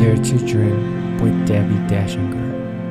Dare to Dream with Debbie Dashinger.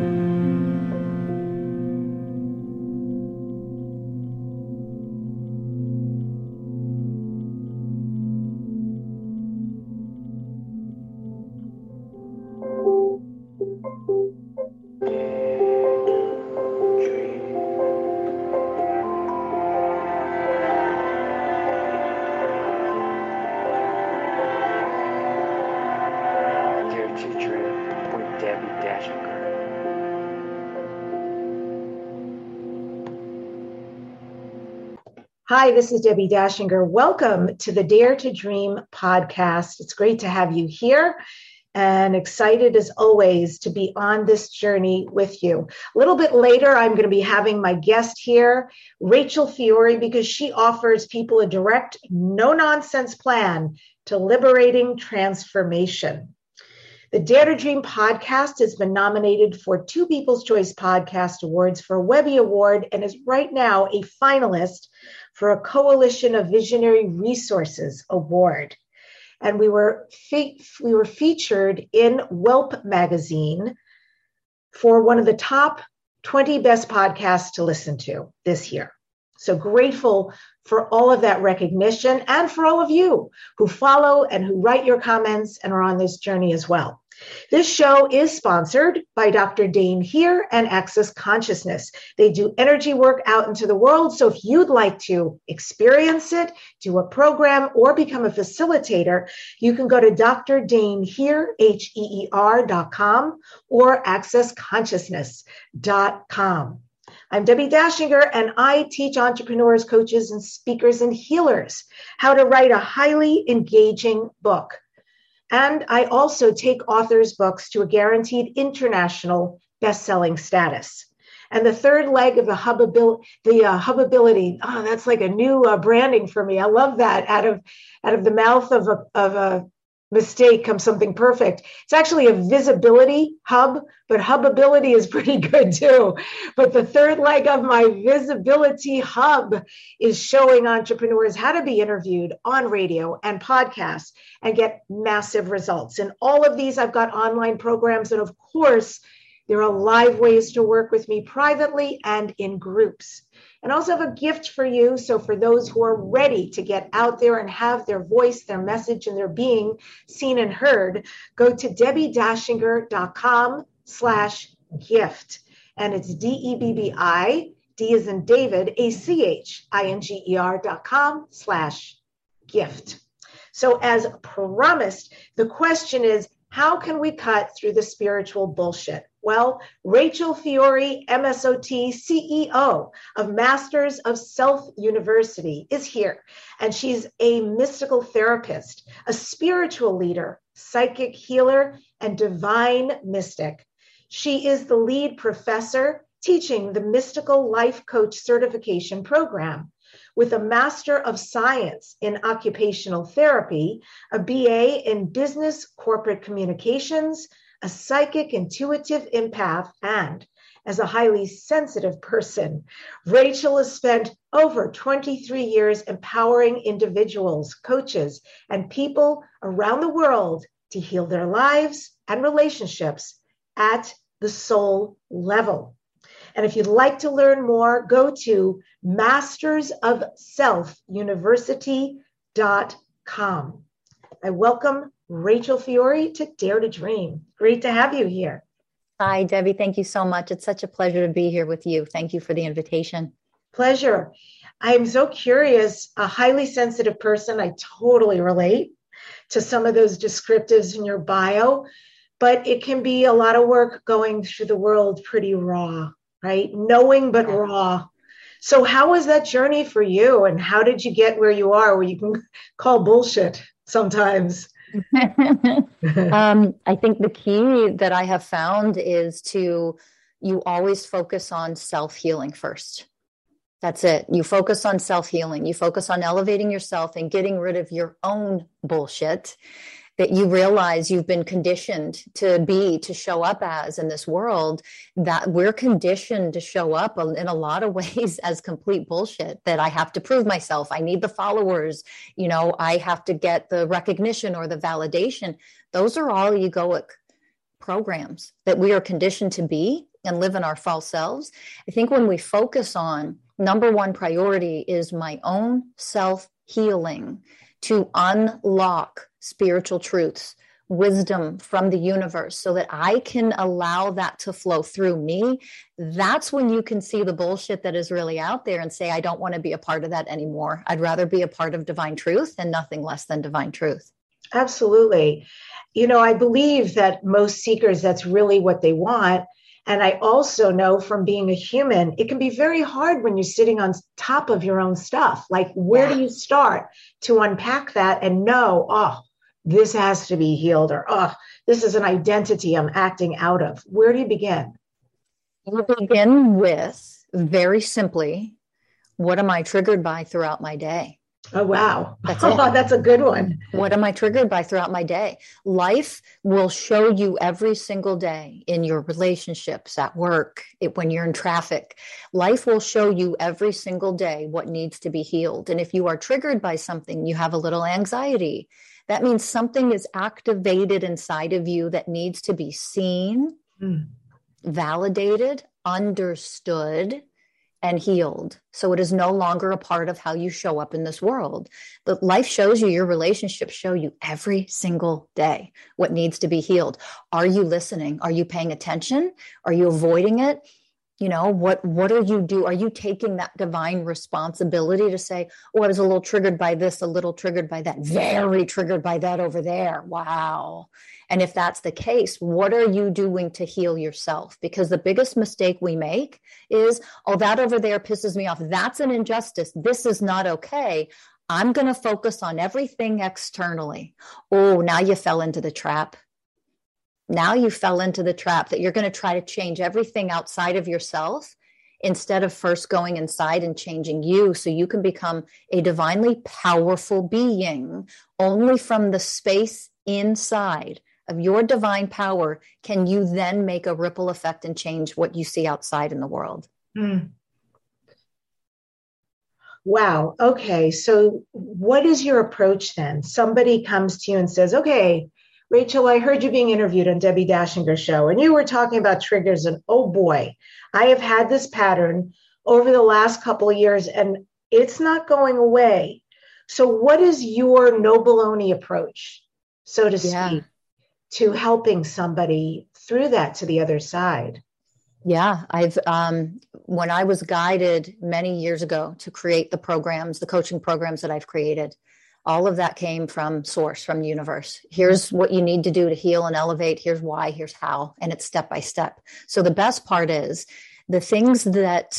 Hi, this is Debbie Dashinger. Welcome to the Dare to Dream podcast. It's great to have you here and excited as always to be on this journey with you. A little bit later, I'm going to be having my guest here, Rachel Fiore, because she offers people a direct, no-nonsense plan to liberating transformation. The Dare to Dream podcast has been nominated for 2 People's Choice Podcast Awards for a Webby Award and is right now a finalist for a Coalition of Visionary Resources Award. And we were featured in Whelp magazine for one of the top 20 best podcasts to listen to this year. So grateful for all of that recognition and for all of you who follow and who write your comments and are on this journey as well. This show is sponsored by Dr. Dain Heer and Access Consciousness. They do energy work out into the world. So if you'd like to experience it, do a program, or become a facilitator, you can go to drdainheer.com or accessconsciousness.com. I'm Debbie Dashinger, and I teach entrepreneurs, coaches, and speakers and healers how to write a highly engaging book. And I also take authors' books to a guaranteed international best-selling status. And the third leg of the Hubability, that's like a new branding for me. I love that. Out of the mouth of a mistake comes something perfect. It's actually a visibility hub, but hubability is pretty good too. But the third leg of my visibility hub is showing entrepreneurs how to be interviewed on radio and podcasts and get massive results. And all of these, I've got online programs. And of course, there are live ways to work with me privately and in groups. And I also have a gift for you. So for those who are ready to get out there and have their voice, their message, and their being seen and heard, go to debbiedashinger.com/gift. And it's DEBBI, D as in David, ACHINGER.com/gift. So as promised, the question is, how can we cut through the spiritual bullshit? Well, Rachel Fiore, MSOT, CEO of Masters of Self University, is here. And she's a mystical therapist, a spiritual leader, psychic healer, and divine mystic. She is the lead professor teaching the Mystical Life Coach Certification Program. With a Master of Science in Occupational Therapy, a BA in Business Corporate Communications, a psychic intuitive empath, and as a highly sensitive person, Rachel has spent over 23 years empowering individuals, coaches, and people around the world to heal their lives and relationships at the soul level. And if you'd like to learn more, go to mastersofselfuniversity.com. I welcome Rachel Fiore to Dare to Dream. Great to have you here. Hi, Debbie. Thank you so much. It's such a pleasure to be here with you. Thank you for the invitation. Pleasure. I'm so curious, a highly sensitive person. I totally relate to some of those descriptives in your bio, but it can be a lot of work going through the world pretty raw, right? Knowing, but raw. So how was that journey for you? And how did you get where you are, where you can call bullshit sometimes? I think the key that I have found is you always focus on self-healing first. That's it. You focus on self-healing. You focus on elevating yourself and getting rid of your own bullshit that you realize you've been conditioned to show up as in this world, that we're conditioned to show up in a lot of ways as complete bullshit, that I have to prove myself. I need the followers. I have to get the recognition or the validation. Those are all egoic programs that we are conditioned to be and live in our false selves. I think when we focus on number one priority is my own self-healing to unlock spiritual truths, wisdom from the universe so that I can allow that to flow through me, that's when you can see the bullshit that is really out there and say, I don't want to be a part of that anymore. I'd rather be a part of divine truth and nothing less than divine truth. Absolutely. I believe that most seekers, that's really what they want. And I also know from being a human, it can be very hard when you're sitting on top of your own stuff. Like, where do you start to unpack that and know, oh, this has to be healed, or, oh, this is an identity I'm acting out of? Where do you begin? You begin with, very simply, what am I triggered by throughout my day? Oh, wow. That's it. That's a good one. What am I triggered by throughout my day? Life will show you every single day in your relationships, at work, when you're in traffic. Life will show you every single day what needs to be healed. And if you are triggered by something, you have a little anxiety. That means something is activated inside of you that needs to be seen, validated, understood, and healed. So it is no longer a part of how you show up in this world. But life shows you, your relationships show you every single day what needs to be healed. Are you listening? Are you paying attention? Are you avoiding it? What are you doing? Are you taking that divine responsibility to say, oh, I was a little triggered by this, a little triggered by that, very triggered by that over there. Wow. And if that's the case, what are you doing to heal yourself? Because the biggest mistake we make is, oh, that over there pisses me off. That's an injustice. This is not okay. I'm going to focus on everything externally. Oh, now you fell into the trap. Now you fell into the trap that you're going to try to change everything outside of yourself instead of first going inside and changing you so you can become a divinely powerful being. Only from the space inside of your divine power can you then make a ripple effect and change what you see outside in the world. Wow. Okay. So what is your approach then? Somebody comes to you and says, okay, Rachel, I heard you being interviewed on Debbie Dashinger's show, and you were talking about triggers, and oh boy, I have had this pattern over the last couple of years and it's not going away. So what is your no baloney approach, so to speak, to helping somebody through that to the other side? Yeah, when I was guided many years ago to create the programs, the coaching programs that I've created, all of that came from source, from the universe. Here's what you need to do to heal and elevate. Here's why, here's how, and it's step by step. So the best part is the things that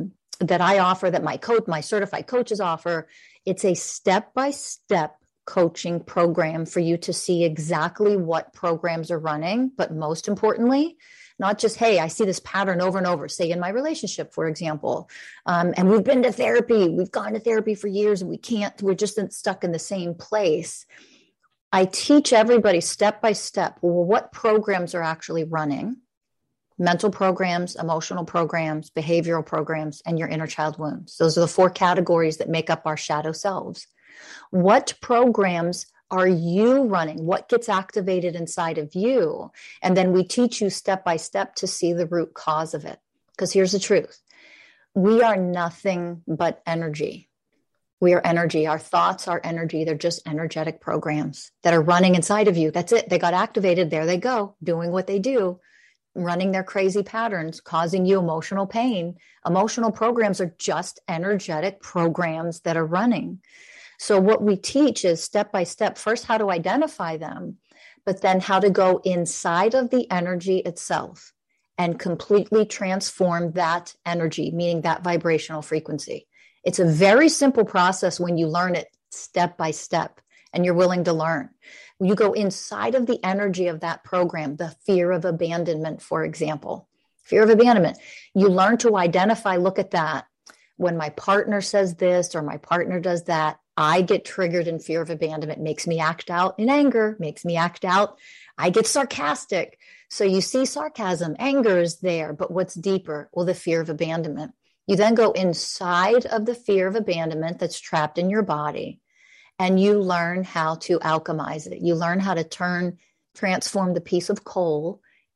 I offer, that my certified coaches offer, it's a step by step coaching program for you to see exactly what programs are running, but most importantly, not just, hey, I see this pattern over and over, say in my relationship, for example, and we've been to therapy, we've gone to therapy for years and we're just stuck in the same place. I teach everybody step by step, well, what programs are actually running: mental programs, emotional programs, behavioral programs, and your inner child wounds. Those are the 4 categories that make up our shadow selves. What programs are you running? What gets activated inside of you? And then we teach you step by step to see the root cause of it. Because here's the truth. We are nothing but energy. We are energy. Our thoughts are energy. They're just energetic programs that are running inside of you. That's it. They got activated. There they go, doing what they do, running their crazy patterns, causing you emotional pain. Emotional programs are just energetic programs that are running. So what we teach is step by step, first how to identify them, but then how to go inside of the energy itself and completely transform that energy, meaning that vibrational frequency. It's a very simple process when you learn it step by step and you're willing to learn. You go inside of the energy of that program, the fear of abandonment, for example. Fear of abandonment. You learn to identify, look at that. When my partner says this or my partner does that, I get triggered in fear of abandonment, makes me act out in anger, makes me act out. I get sarcastic. So you see sarcasm, anger is there, but what's deeper? Well, the fear of abandonment. You then go inside of the fear of abandonment that's trapped in your body, and you learn how to alchemize it. You learn how to transform the piece of coal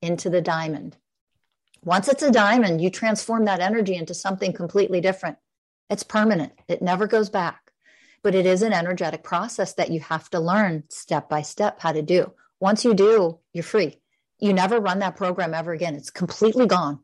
into the diamond. Once it's a diamond, you transform that energy into something completely different. It's permanent. It never goes back. But it is an energetic process that you have to learn step by step how to do. Once you do, you're free. You never run that program ever again. It's completely gone.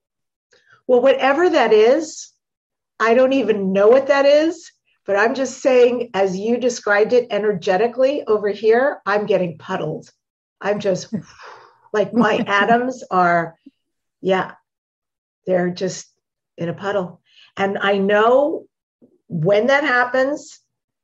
Well, whatever that is, I don't even know what that is, but I'm just saying, as you described it energetically over here, I'm getting puddled. I'm just like my atoms are, yeah, they're just in a puddle. And I know when that happens,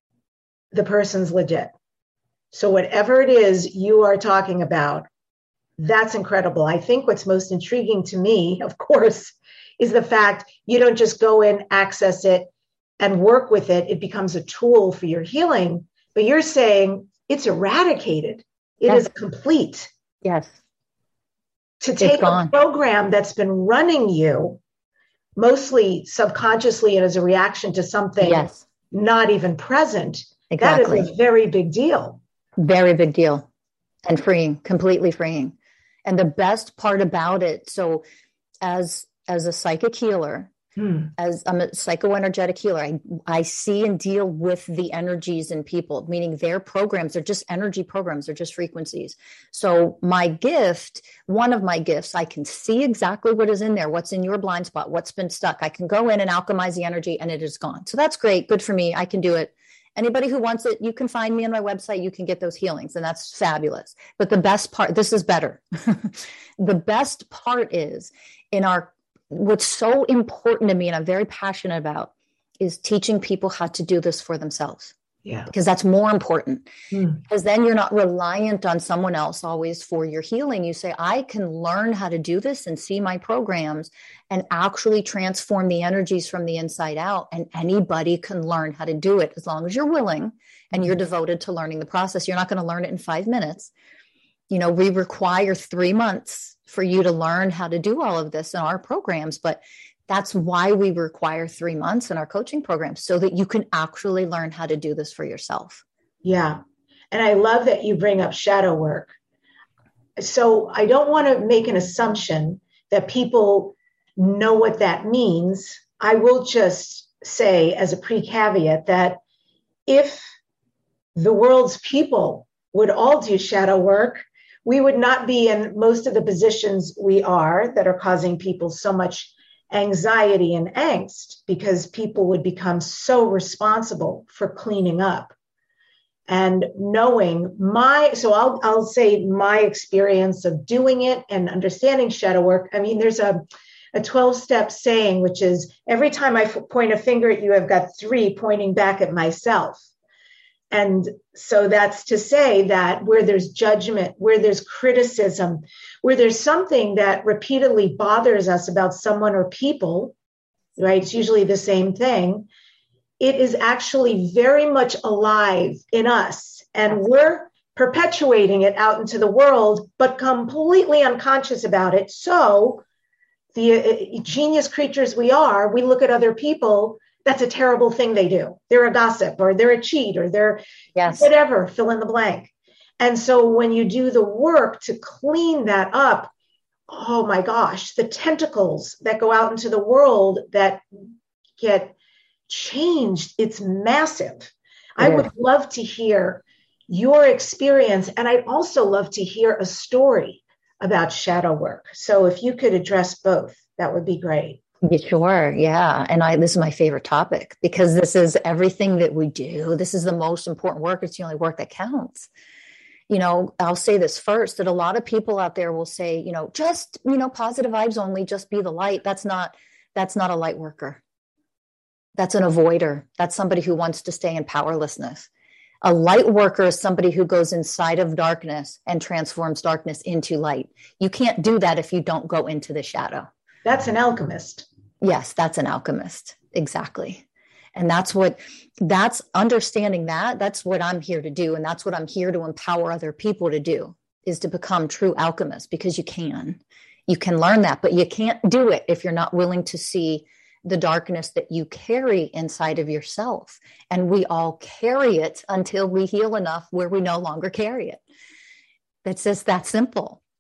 the person's legit. So whatever it is you are talking about, that's incredible. I think what's most intriguing to me, of course, is the fact you don't just go in, access it, and work with it. It becomes a tool for your healing, but you're saying it's eradicated. It is complete. Yes. To take a program that's been running you mostly subconsciously and as a reaction to something not even present, that is a very big deal. Very big deal. And freeing, completely freeing. And the best part about it, so as a psychic healer, as I'm a psychoenergetic healer, I see and deal with the energies in people, meaning their programs are just energy programs, they're just frequencies. So my gift, one of my gifts, I can see exactly what is in there, what's in your blind spot, what's been stuck. I can go in and alchemize the energy and it is gone. So that's great. Good for me. I can do it. Anybody who wants it, you can find me on my website. You can get those healings, and that's fabulous. But the best part, this is better. The best part is what's so important to me and I'm very passionate about is teaching people how to do this for themselves. Yeah. Because that's more important. Because then you're not reliant on someone else always for your healing. You say, I can learn how to do this and see my programs and actually transform the energies from the inside out. And anybody can learn how to do it as long as you're willing and you're devoted to learning the process. You're not going to learn it in 5 minutes. We require 3 months for you to learn how to do all of this in our programs, but that's why we require 3 months in our coaching programs, so that you can actually learn how to do this for yourself. Yeah. And I love that you bring up shadow work. So I don't want to make an assumption that people know what that means. I will just say as a pre-caveat that if the world's people would all do shadow work, we would not be in most of the positions we are that are causing people so much anxiety and angst, because people would become so responsible for cleaning up. And knowing I'll say my experience of doing it and understanding shadow work. I mean, there's a 12-step saying, which is every time I point a finger at you, I've got 3 pointing back at myself. And so that's to say that where there's judgment, where there's criticism, where there's something that repeatedly bothers us about someone or people, right? It's usually the same thing. It is actually very much alive in us, and we're perpetuating it out into the world, but completely unconscious about it. So the genius creatures we are, we look at other people, that's a terrible thing they do. They're a gossip, or they're a cheat, or they're whatever, fill in the blank. And so when you do the work to clean that up, oh my gosh, the tentacles that go out into the world that get changed, it's massive. I would love to hear your experience. And I'd also love to hear a story about shadow work. So if you could address both, that would be great. Sure. Yeah. And this is my favorite topic, because this is everything that we do. This is the most important work. It's the only work that counts. I'll say this first, that a lot of people out there will say, just, positive vibes only, just be the light. That's not a light worker. That's an avoider. That's somebody who wants to stay in powerlessness. A light worker is somebody who goes inside of darkness and transforms darkness into light. You can't do that if you don't go into the shadow. That's an alchemist. Yes, that's an alchemist. Exactly. And that's understanding that's what I'm here to do. And that's what I'm here to empower other people to do, is to become true alchemists, because you can learn that, but you can't do it if you're not willing to see the darkness that you carry inside of yourself. And we all carry it until we heal enough where we no longer carry it. It's just that simple.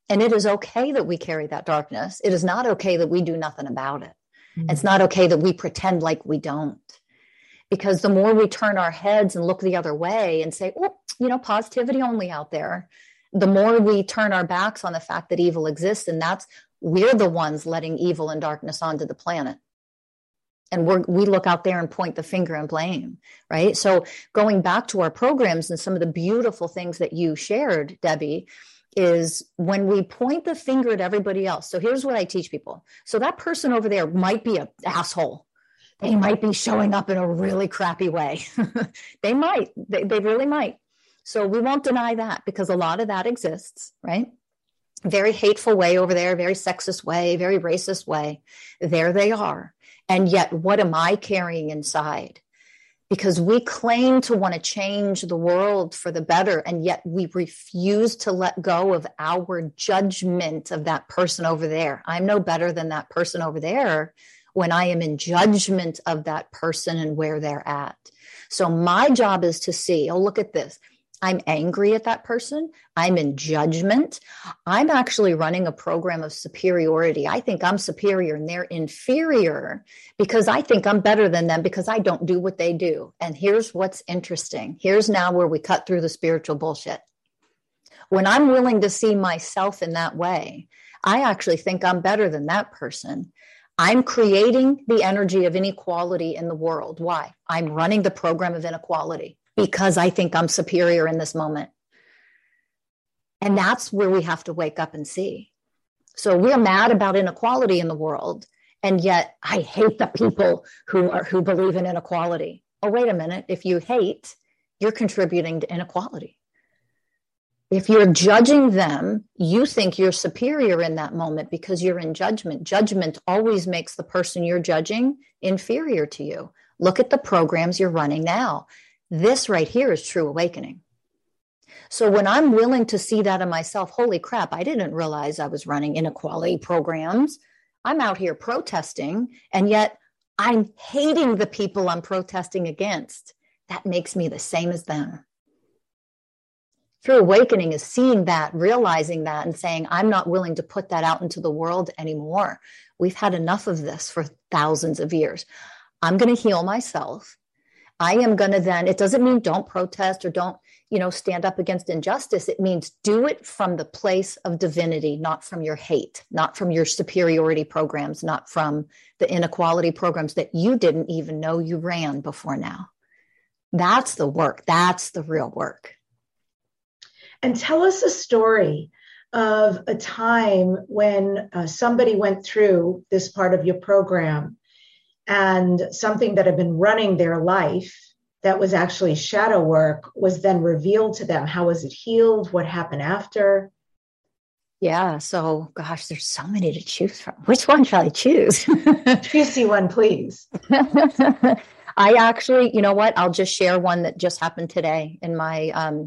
And it is okay that we carry that darkness. It is not okay that we do nothing about it. It's not okay that we pretend like we don't. Because the more we turn our heads and look the other way and say, oh, positivity only out there, the more we turn our backs on the fact that evil exists. And we're the ones letting evil and darkness onto the planet. And we look out there and point the finger and blame, right? So going back to our programs and some of the beautiful things that you shared, Debbie, is when we point the finger at everybody else. So here's what I teach people. So that person over there might be an asshole. They might be showing up in a really crappy way. They might. They really might. So we won't deny that, because a lot of that exists, right? Very hateful way over there, very sexist way, very racist way. There they are. And yet, what am I carrying inside? Because we claim to want to change the world for the better, and yet we refuse to let go of our judgment of that person over there. I'm no better than that person over there when I am in judgment of that person and where they're at. So my job is to see, oh, look at this. I'm angry at that person. I'm in judgment. I'm actually running a program of superiority. I think I'm superior and they're inferior because I think I'm better than them because I don't do what they do. And here's what's interesting. Here's now where we cut through the spiritual bullshit. When I'm willing to see myself in that way, I actually think I'm better than that person. I'm creating the energy of inequality in the world. Why? I'm running the program of inequality because I think I'm superior in this moment. And that's where we have to wake up and see. So we're mad about inequality in the world, and yet I hate the people who believe in inequality. Oh, wait a minute. If you hate, you're contributing to inequality. If you're judging them, you think you're superior in that moment because you're in judgment. Judgment always makes the person you're judging inferior to you. Look at the programs you're running now. This right here is true awakening. So when I'm willing to see that in myself, holy crap, I didn't realize I was running inequality programs. I'm out here protesting, and yet I'm hating the people I'm protesting against. That makes me the same as them. True awakening is seeing that, realizing that, and saying, I'm not willing to put that out into the world anymore. We've had enough of this for thousands of years. I'm going to heal myself. I am going to then, it doesn't mean don't protest or don't, stand up against injustice. It means do it from the place of divinity, not from your hate, not from your superiority programs, not from the inequality programs that you didn't even know you ran before now. That's the work. That's the real work. And tell us a story of a time when somebody went through this part of your program and something that had been running their life that was actually shadow work was then revealed to them. How was it healed? What happened after? Yeah. So, gosh, there's so many to choose from. Which one shall I choose? Juicy one, please. I actually, you know what? I'll just share one that just happened today in my,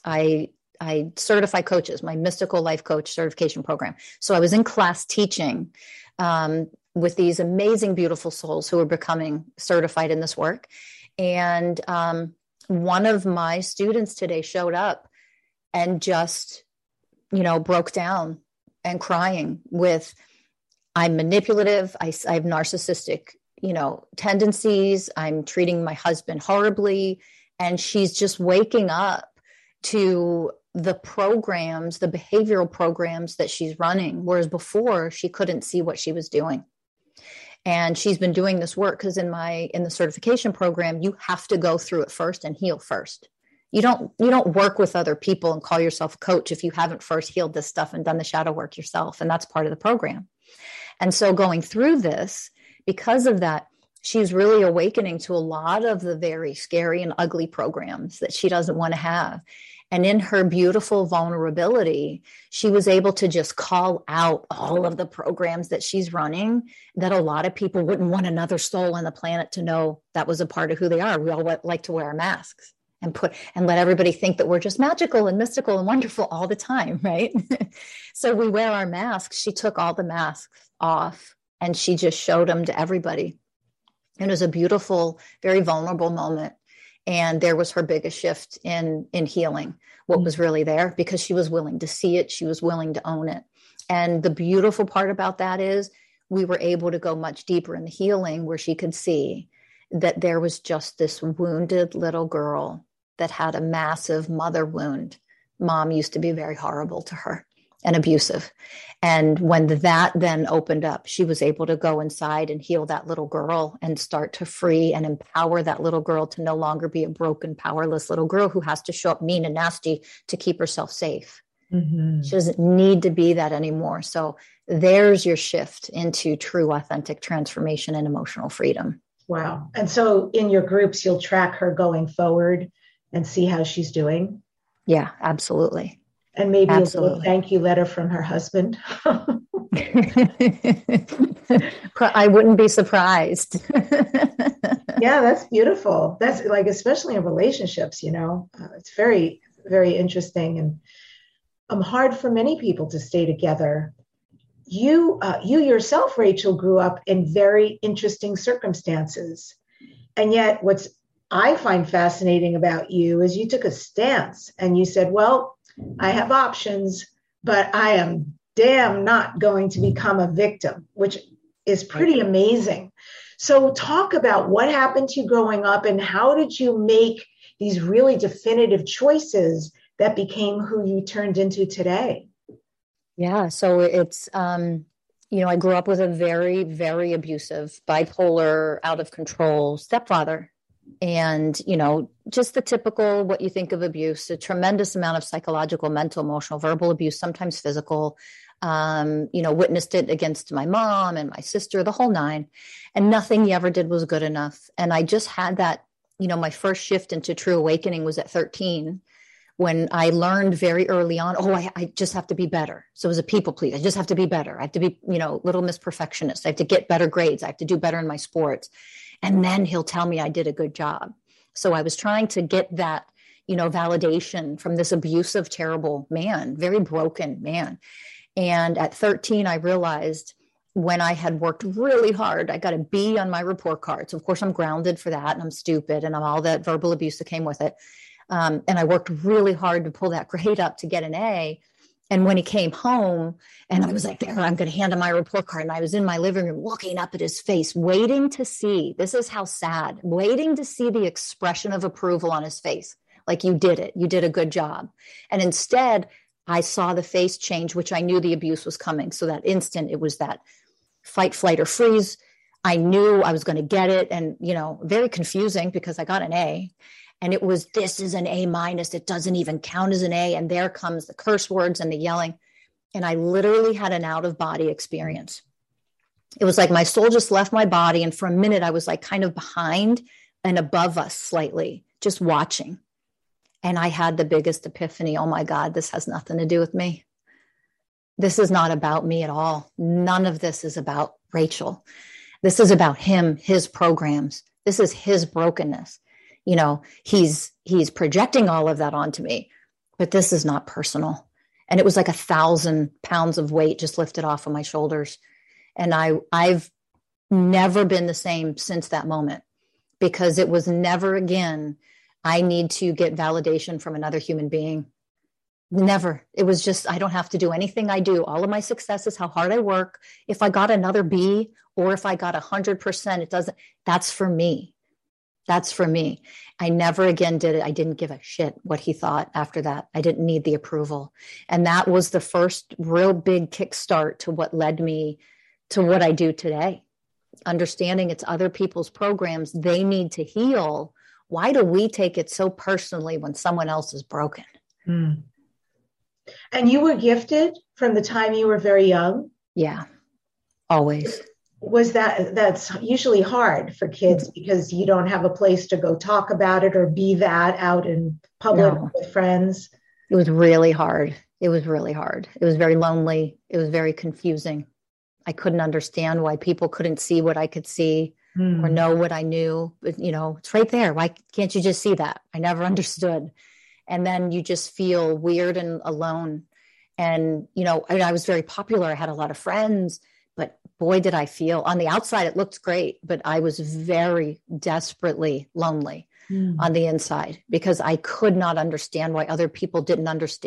I certify coaches, my mystical life coach certification program. So I was in class teaching with these amazing, beautiful souls who are becoming certified in this work. And one of my students today showed up and just, broke down and crying with, I'm manipulative. I have narcissistic, tendencies. I'm treating my husband horribly. And she's just waking up to the programs, the behavioral programs that she's running, whereas before she couldn't see what she was doing. And she's been doing this work because in the certification program, you have to go through it first and heal first. You don't work with other people and call yourself a coach if you haven't first healed this stuff and done the shadow work yourself. And that's part of the program. And so going through this, because of that, she's really awakening to a lot of the very scary and ugly programs that she doesn't want to have. And in her beautiful vulnerability, she was able to just call out all of the programs that she's running that a lot of people wouldn't want another soul on the planet to know that was a part of who they are. We all like to wear our masks and let everybody think that we're just magical and mystical and wonderful all the time, right? So we wear our masks. She took all the masks off and she just showed them to everybody. And it was a beautiful, very vulnerable moment. And there was her biggest shift in healing what was really there, because she was willing to see it. She was willing to own it. And the beautiful part about that is we were able to go much deeper in the healing, where she could see that there was just this wounded little girl that had a massive mother wound. Mom used to be very horrible to her and abusive. And when that then opened up, she was able to go inside and heal that little girl and start to free and empower that little girl to no longer be a broken, powerless little girl who has to show up mean and nasty to keep herself safe. She doesn't need to be that anymore. So there's your shift into true, authentic transformation and emotional freedom. Wow. And so in your groups, you'll track her going forward and see how she's doing. Yeah, absolutely. And maybe a little thank you letter from her husband. I wouldn't be surprised. Yeah, that's beautiful. That's like, especially in relationships, it's very, very interesting and hard for many people to stay together. You yourself, Rachel, grew up in very interesting circumstances. And yet what's I find fascinating about you is you took a stance and you said, well, I have options, but I am damn not going to become a victim, which is pretty amazing. So talk about what happened to you growing up and how did you make these really definitive choices that became who you turned into today? Yeah. So it's, I grew up with a very, very abusive, bipolar, out of control stepfather. And, just the typical, what you think of abuse, a tremendous amount of psychological, mental, emotional, verbal abuse, sometimes physical, witnessed it against my mom and my sister, the whole nine, and nothing he ever did was good enough. And I just had that, my first shift into true awakening was at 13, when I learned very early on, I just have to be better. So as a people pleaser, I just have to be better. I have to be, little Miss Perfectionist. I have to get better grades. I have to do better in my sports. And then he'll tell me I did a good job. So I was trying to get that, validation from this abusive, terrible man, very broken man. And at 13, I realized when I had worked really hard, I got a B on my report card. So of course I'm grounded for that and I'm stupid and I'm all that verbal abuse that came with it. And I worked really hard to pull that grade up to get an A. And when he came home and I was like, there, I'm going to hand him my report card. And I was in my living room looking up at his face, waiting to see, this is how sad, waiting to see the expression of approval on his face. Like, you did it. You did a good job. And instead, I saw the face change, which I knew the abuse was coming. So that instant, it was that fight, flight, or freeze. I knew I was going to get it. And, very confusing because I got an A. And it was, this is an A-. It doesn't even count as an A. And there comes the curse words and the yelling. And I literally had an out-of-body experience. It was like my soul just left my body. And for a minute, I was like kind of behind and above us slightly, just watching. And I had the biggest epiphany. Oh my God, this has nothing to do with me. This is not about me at all. None of this is about Rachel. This is about him, his programs. This is his brokenness. He's projecting all of that onto me, but this is not personal. And it was like 1,000 pounds of weight just lifted off of my shoulders. And I've never been the same since that moment, because it was never again, I need to get validation from another human being. Never. It was just, I don't have to do anything I do. All of my success is how hard I work. If I got another B or if I got 100%, that's for me. That's for me. I never again did it. I didn't give a shit what he thought after that. I didn't need the approval. And that was the first real big kickstart to what led me to what I do today. Understanding it's other people's programs. They need to heal. Why do we take it so personally when someone else is broken? Mm. And you were gifted from the time you were very young? Yeah, always. Was that's usually hard for kids because you don't have a place to go talk about it or be that out in public with friends? It was really hard. It was really hard. It was very lonely. It was very confusing. I couldn't understand why people couldn't see what I could see or know what I knew. But, it's right there. Why can't you just see that? I never understood. And then you just feel weird and alone. And, I was very popular. I had a lot of friends. But boy, did I feel on the outside, it looked great, but I was very desperately lonely on the inside because I could not understand why other people didn't understand,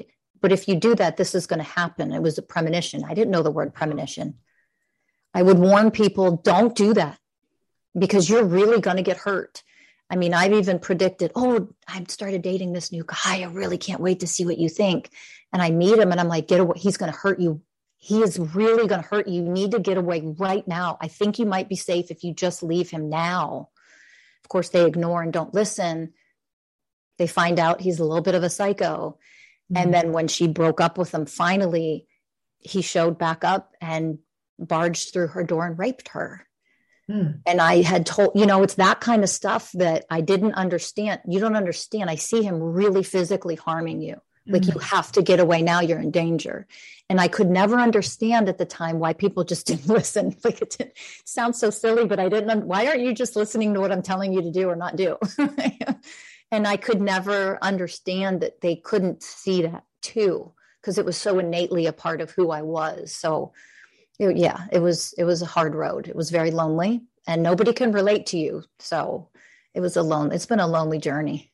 But if you do that, this is going to happen. It was a premonition. I didn't know the word premonition. I would warn people, don't do that because you're really going to get hurt. I mean, I've even predicted, oh, I've started dating this new guy. I really can't wait to see what you think. And I meet him and I'm like, get away. He's going to hurt you. He is really going to hurt you. You need to get away right now. I think you might be safe if you just leave him now. Of course, they ignore and don't listen. They find out he's a little bit of a psycho. Mm-hmm. And then when she broke up with him, finally, he showed back up and barged through her door and raped her. And I had told, it's that kind of stuff that I didn't understand. You don't understand. I see him really physically harming you. Like you have to get away now. You're in danger. And I could never understand at the time why people just didn't listen. Like it sounds so silly, but I didn't. Why aren't you just listening to what I'm telling you to do or not do? And I could never understand that they couldn't see that too, because it was so innately a part of who I was. So it was a hard road. It was very lonely and nobody can relate to you. So it's been a lonely journey.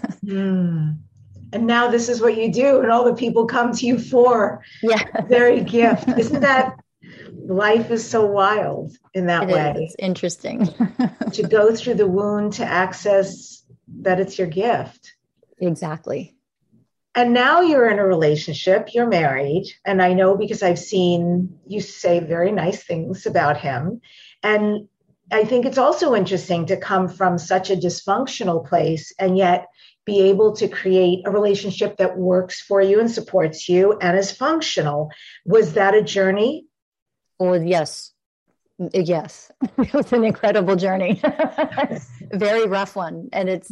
And now this is what you do and all the people come to you for. Yeah. Very gift. Isn't that life is so wild in that way? It's interesting. To go through the wound to access that it's your gift. Exactly. And now you're in a relationship, you're married, and I know because I've seen you say very nice things about him. And I think it's also interesting to come from such a dysfunctional place and yet be able to create a relationship that works for you and supports you and is functional. Was that a journey? Oh, yes. Yes. It was an incredible journey. Very rough one. And it's,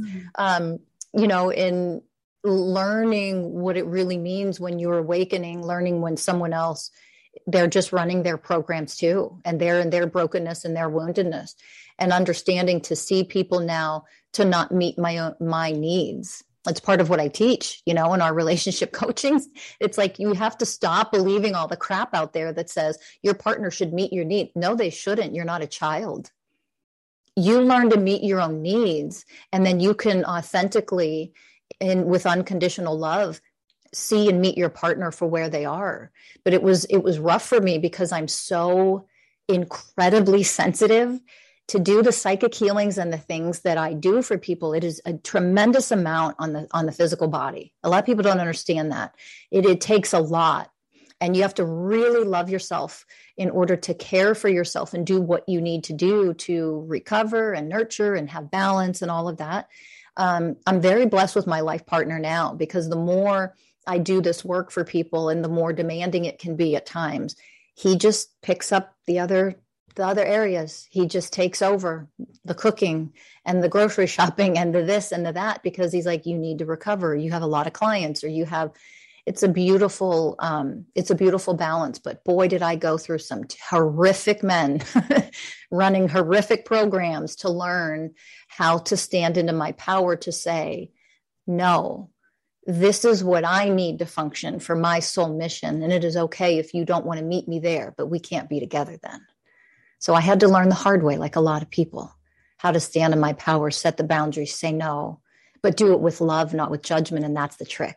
in learning what it really means when you're awakening, learning when someone else, they're just running their programs too. And they're in their brokenness and their woundedness, and understanding to see people now to not meet my needs. It's part of what I teach, in our relationship coachings. It's like, you have to stop believing all the crap out there that says your partner should meet your need. No, they shouldn't. You're not a child. You learn to meet your own needs, and then you can authentically, with unconditional love, see and meet your partner for where they are. But it was rough for me because I'm so incredibly sensitive to do the psychic healings and the things that I do for people. It is a tremendous amount on the physical body. A lot of people don't understand that. It takes a lot, and you have to really love yourself in order to care for yourself and do what you need to do to recover and nurture and have balance and all of that. I'm very blessed with my life partner now, because the more I do this work for people and the more demanding it can be at times, he just picks up the other areas. He just takes over the cooking and the grocery shopping and the this and the that, because he's like, you need to recover. You have a lot of clients, or it's a beautiful balance. But boy, did I go through some horrific men running horrific programs to learn how to stand into my power to say, no, this is what I need to function for my soul mission. And it is okay if you don't want to meet me there, but we can't be together then. So I had to learn the hard way, like a lot of people, how to stand in my power, set the boundaries, say no, but do it with love, not with judgment. And that's the trick.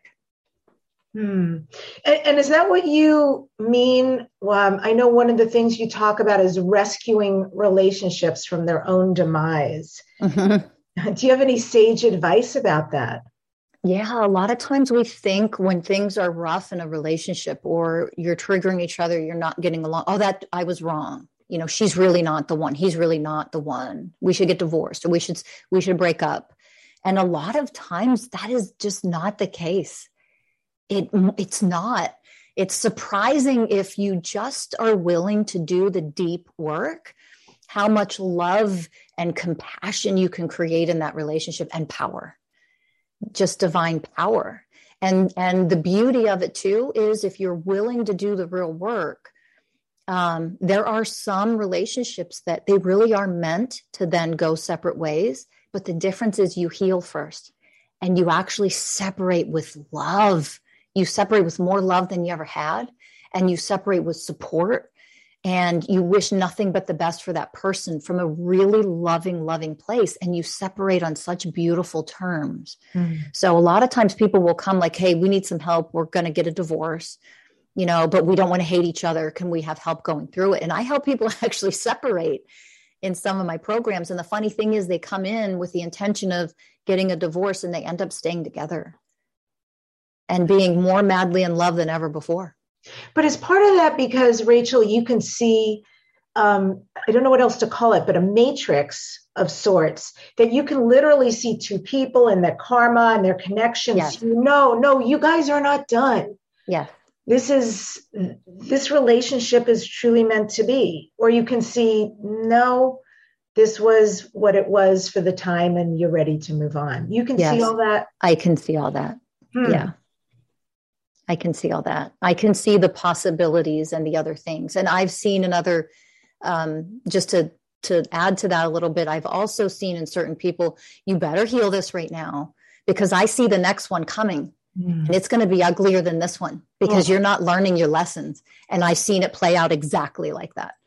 And is that what you mean? I know one of the things you talk about is rescuing relationships from their own demise. Mm-hmm. Do you have any sage advice about that? Yeah, a lot of times we think when things are rough in a relationship, or you're triggering each other, you're not getting along. Oh, that I was wrong. She's really not the one. He's really not the one. We should get divorced, or we should break up. And a lot of times that is just not the case. It's not. It's surprising, if you just are willing to do the deep work, how much love and compassion you can create in that relationship, and power, just divine power. And the beauty of it too is, if you're willing to do the real work, there are some relationships that they really are meant to then go separate ways. But the difference is you heal first, and you actually separate with love. You separate with more love than you ever had, and you separate with support. and you wish nothing but the best for that person from a really loving place, and you separate on such beautiful terms. So a lot of times people will come like, hey, we need some help, we're going to get a divorce, but we don't want to hate each other, can we have help going through it? And I help people actually separate in some of my programs. And the funny thing is, they come in with the intention of getting a divorce, and they end up staying together and being more madly in love than ever before. But as part of that, because Rachel, you can see, I don't know what else to call it, but a matrix of sorts, that you can literally see two people and their karma and their connections. Yes. No, you guys are not done. Yes. This relationship is truly meant to be. Or you can see, no, this was what it was for the time, and you're ready to move on. You can see all that. I can see all that. Yeah. I can see all that. I can see the possibilities and the other things. And I've seen another, just to add to that a little bit, I've also seen in certain people, you better heal this right now, because I see the next one coming. And it's going to be uglier than this one, because you're not learning your lessons. And I've seen it play out exactly like that.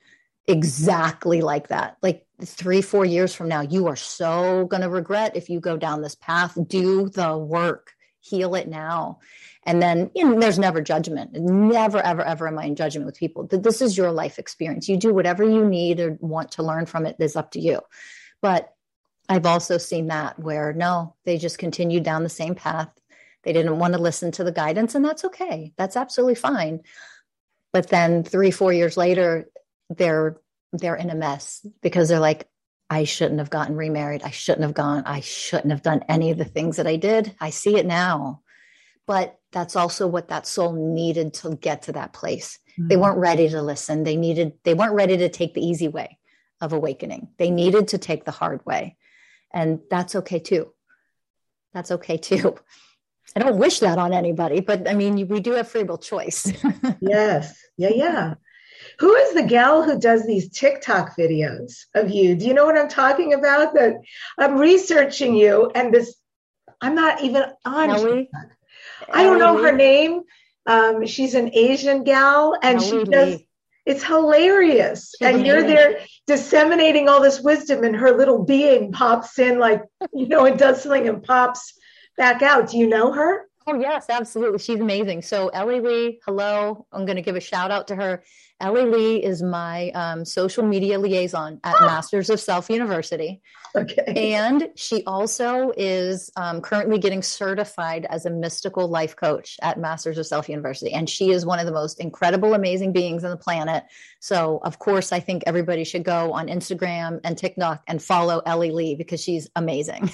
Exactly like that. Like 3-4 years from now, you are so going to regret if you go down this path. Do the work, heal it now. And then there's never judgment. Never, ever, ever am I in judgment with people. This is your life experience. You do whatever you need or want to learn from it. It's up to you. But I've also seen that where, no, they just continued down the same path. They didn't want to listen to the guidance, and that's okay. That's absolutely fine. But then 3-4 years later, they're in a mess, because they're like, I shouldn't have gotten remarried. I shouldn't have done any of the things that I did. I see it now. But that's also what that soul needed to get to that place. They weren't ready to listen. They weren't ready to take the easy way of awakening. They needed to take the hard way. And that's okay too. That's okay too. I don't wish that on anybody, but I mean, we do have free will choice. Yes. Yeah. Who is the gal who does these TikTok videos of you? Do you know what I'm talking about? That I'm researching you, and I'm not even on TikTok. I don't know her name. She's an Asian gal, and it's hilarious. And you're there disseminating all this wisdom, and her little being pops in and does something and pops back out. Do you know her? Oh, yes, absolutely. She's amazing. So Ellie Lee, hello. I'm going to give a shout out to her. Ellie Lee is my social media liaison at Masters of Self University. Okay. And she also is currently getting certified as a mystical life coach at Masters of Self University. And she is one of the most incredible, amazing beings on the planet. So, of course, I think everybody should go on Instagram and TikTok and follow Ellie Lee, because she's amazing.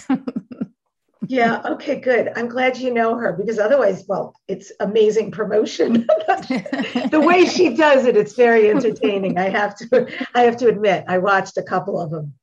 Yeah. Okay, good. I'm glad you know her, because otherwise, it's amazing promotion. The way she does it, it's very entertaining. I have to admit, I watched a couple of them.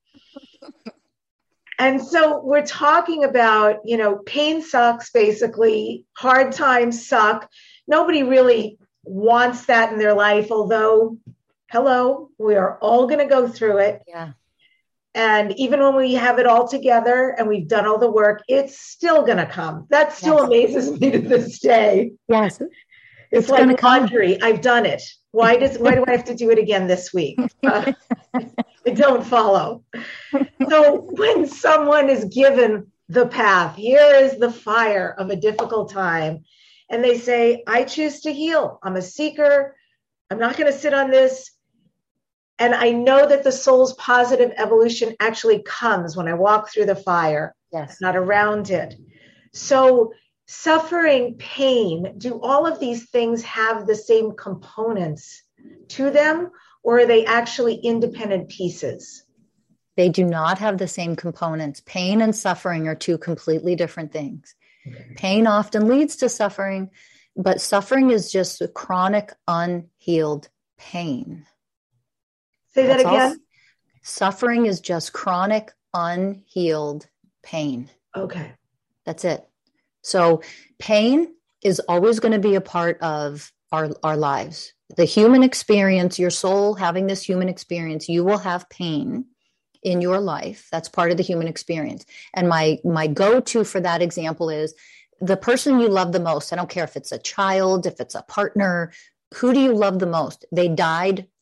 And so we're talking about, pain sucks, basically. Hard times suck. Nobody really wants that in their life, although, hello, we are all going to go through it. Yeah. And even when we have it all together and we've done all the work, it's still going to come. That still amazes me to this day. Yes. It's like laundry. I've done it. Why do I have to do it again this week? I don't follow. So when someone is given the path, here is the fire of a difficult time, and they say, I choose to heal. I'm a seeker. I'm not going to sit on this. And I know that the soul's positive evolution actually comes when I walk through the fire, not around it. So suffering, pain, do all of these things have the same components to them, or are they actually independent pieces? They do not have the same components. Pain and suffering are two completely different things. Okay. Pain often leads to suffering, but suffering is just a chronic, unhealed pain. Say that again. Suffering is just chronic, unhealed pain. Okay. That's it. So pain is always going to be a part of our lives. The human experience, your soul having this human experience, you will have pain in your life. That's part of the human experience. And my go-to for that example is the person you love the most. I don't care if it's a child, if it's a partner. Who do you love the most? They died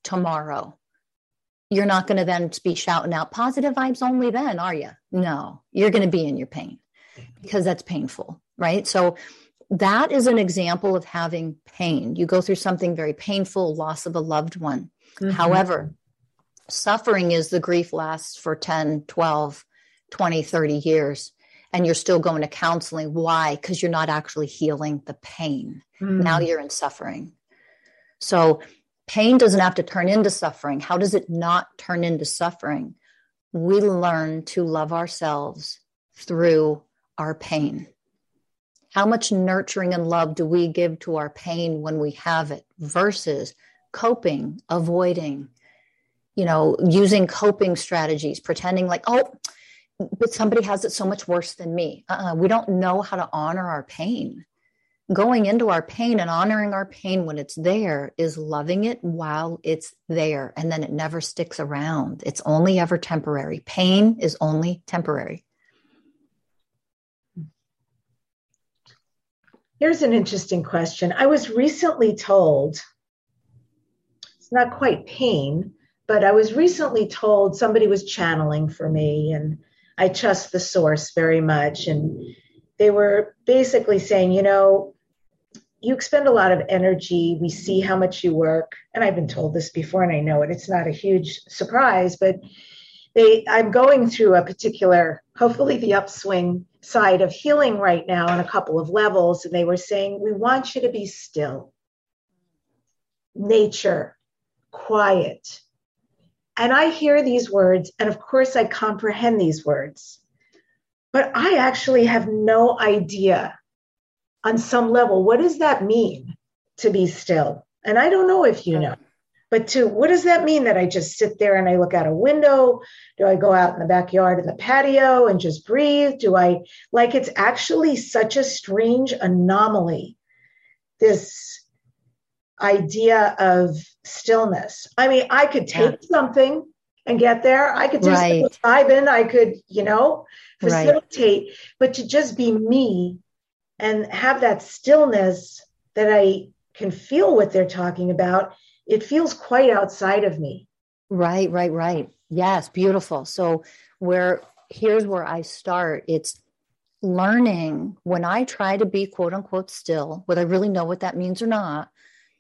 tomorrow. You're not going to then be shouting out positive vibes only then, are you? No, you're going to be in your pain because that's painful, right? So that is an example of having pain. You go through something very painful, loss of a loved one. Mm-hmm. However, suffering is the grief lasts for 10, 12, 20, 30 years, and you're still going to counseling. Why? Because you're not actually healing the pain. Now you're in suffering. So pain doesn't have to turn into suffering. How does it not turn into suffering? We learn to love ourselves through our pain. How much nurturing and love do we give to our pain when we have it versus coping, avoiding, using coping strategies, pretending like, oh, but somebody has it so much worse than me. We don't know how to honor our pain. Going into our pain and honoring our pain when it's there is loving it while it's there. And then it never sticks around. It's only ever temporary. Pain is only temporary. Here's an interesting question. I was recently told, it's not quite pain, but I was recently told somebody was channeling for me, and I trust the source very much. And they were basically saying, you expend a lot of energy. We see how much you work. And I've been told this before, and I know it. It's not a huge surprise, but I'm going through a particular, hopefully the upswing side of healing right now on a couple of levels. And they were saying, we want you to be still, nature, quiet. And I hear these words, and of course I comprehend these words, but I actually have no idea on some level, what does that mean to be still? And I don't know if you know, but what does that mean that I just sit there and I look out a window? Do I go out in the backyard in the patio and just breathe? It's actually such a strange anomaly, this idea of stillness. I mean, I could take something and get there. I could do psilocybin. I could, facilitate, but to just be me and have that stillness that I can feel what they're talking about, it feels quite outside of me. Right. Yes, beautiful. So here's where I start. It's learning when I try to be quote unquote still, whether I really know what that means or not,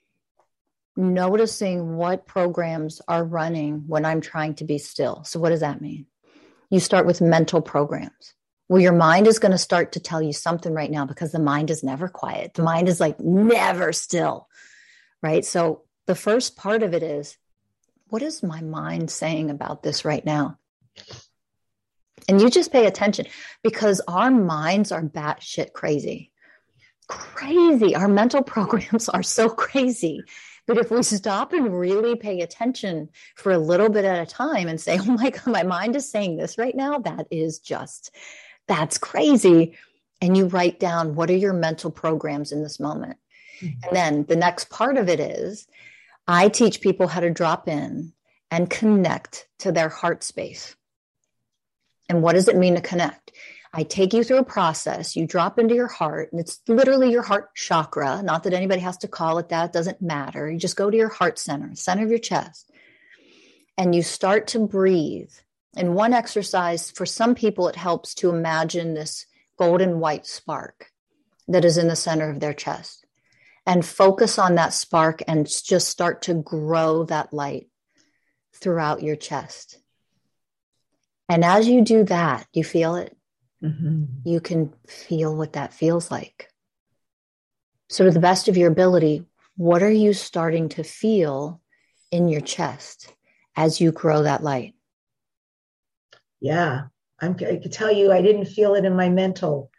noticing what programs are running when I'm trying to be still. So what does that mean? You start with mental programs. Well, your mind is going to start to tell you something right now because the mind is never quiet. The mind is like never still, right? So the first part of it is, what is my mind saying about this right now? And you just pay attention because our minds are batshit crazy. Our mental programs are so crazy. But if we stop and really pay attention for a little bit at a time and say, oh my God, my mind is saying this right now, that's crazy. And you write down, what are your mental programs in this moment? Mm-hmm. And then the next part of it is, I teach people how to drop in and connect to their heart space. And what does it mean to connect? I take you through a process. You drop into your heart, and it's literally your heart chakra. Not that anybody has to call it that. It doesn't matter. You just go to your heart center of your chest, and you start to breathe. And one exercise, for some people, it helps to imagine this golden white spark that is in the center of their chest. And focus on that spark and just start to grow that light throughout your chest. And as you do that, you feel it. Mm-hmm. You can feel what that feels like. So to the best of your ability, what are you starting to feel in your chest as you grow that light? Yeah, I could tell you I didn't feel it in my mental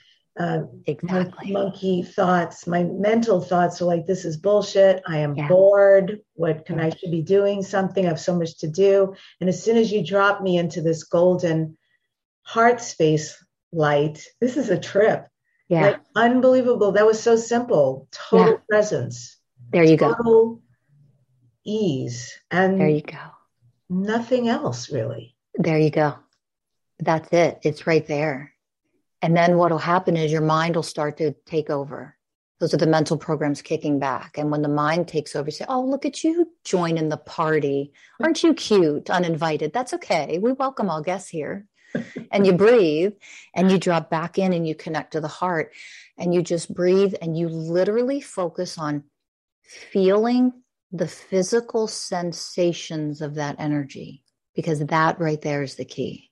monkey thoughts. My mental thoughts are like, this is bullshit. I am bored. I should be doing something. I have so much to do. And as soon as you drop me into this golden heart space light, this is a trip. Yeah. Like, unbelievable. That was so simple. Total presence. There you total ease. And there you go. Nothing else really. There you go. That's it. It's right there. And then what will happen is your mind will start to take over. Those are the mental programs kicking back. And when the mind takes over, you say, oh, look at you joining the party. Aren't you cute, uninvited? That's okay. We welcome all guests here. And you breathe and you drop back in and you connect to the heart and you just breathe and you literally focus on feeling the physical sensations of that energy, because that right there is the key.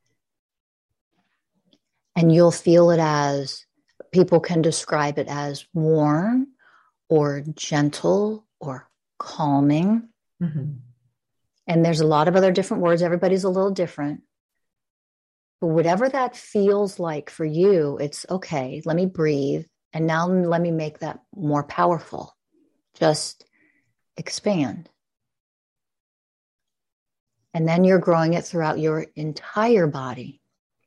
And you'll feel it as, people can describe it as warm or gentle or calming. Mm-hmm. And there's a lot of other different words. Everybody's a little different. But whatever that feels like for you, it's okay. Let me breathe. And now let me make that more powerful. Just expand. And then you're growing it throughout your entire body.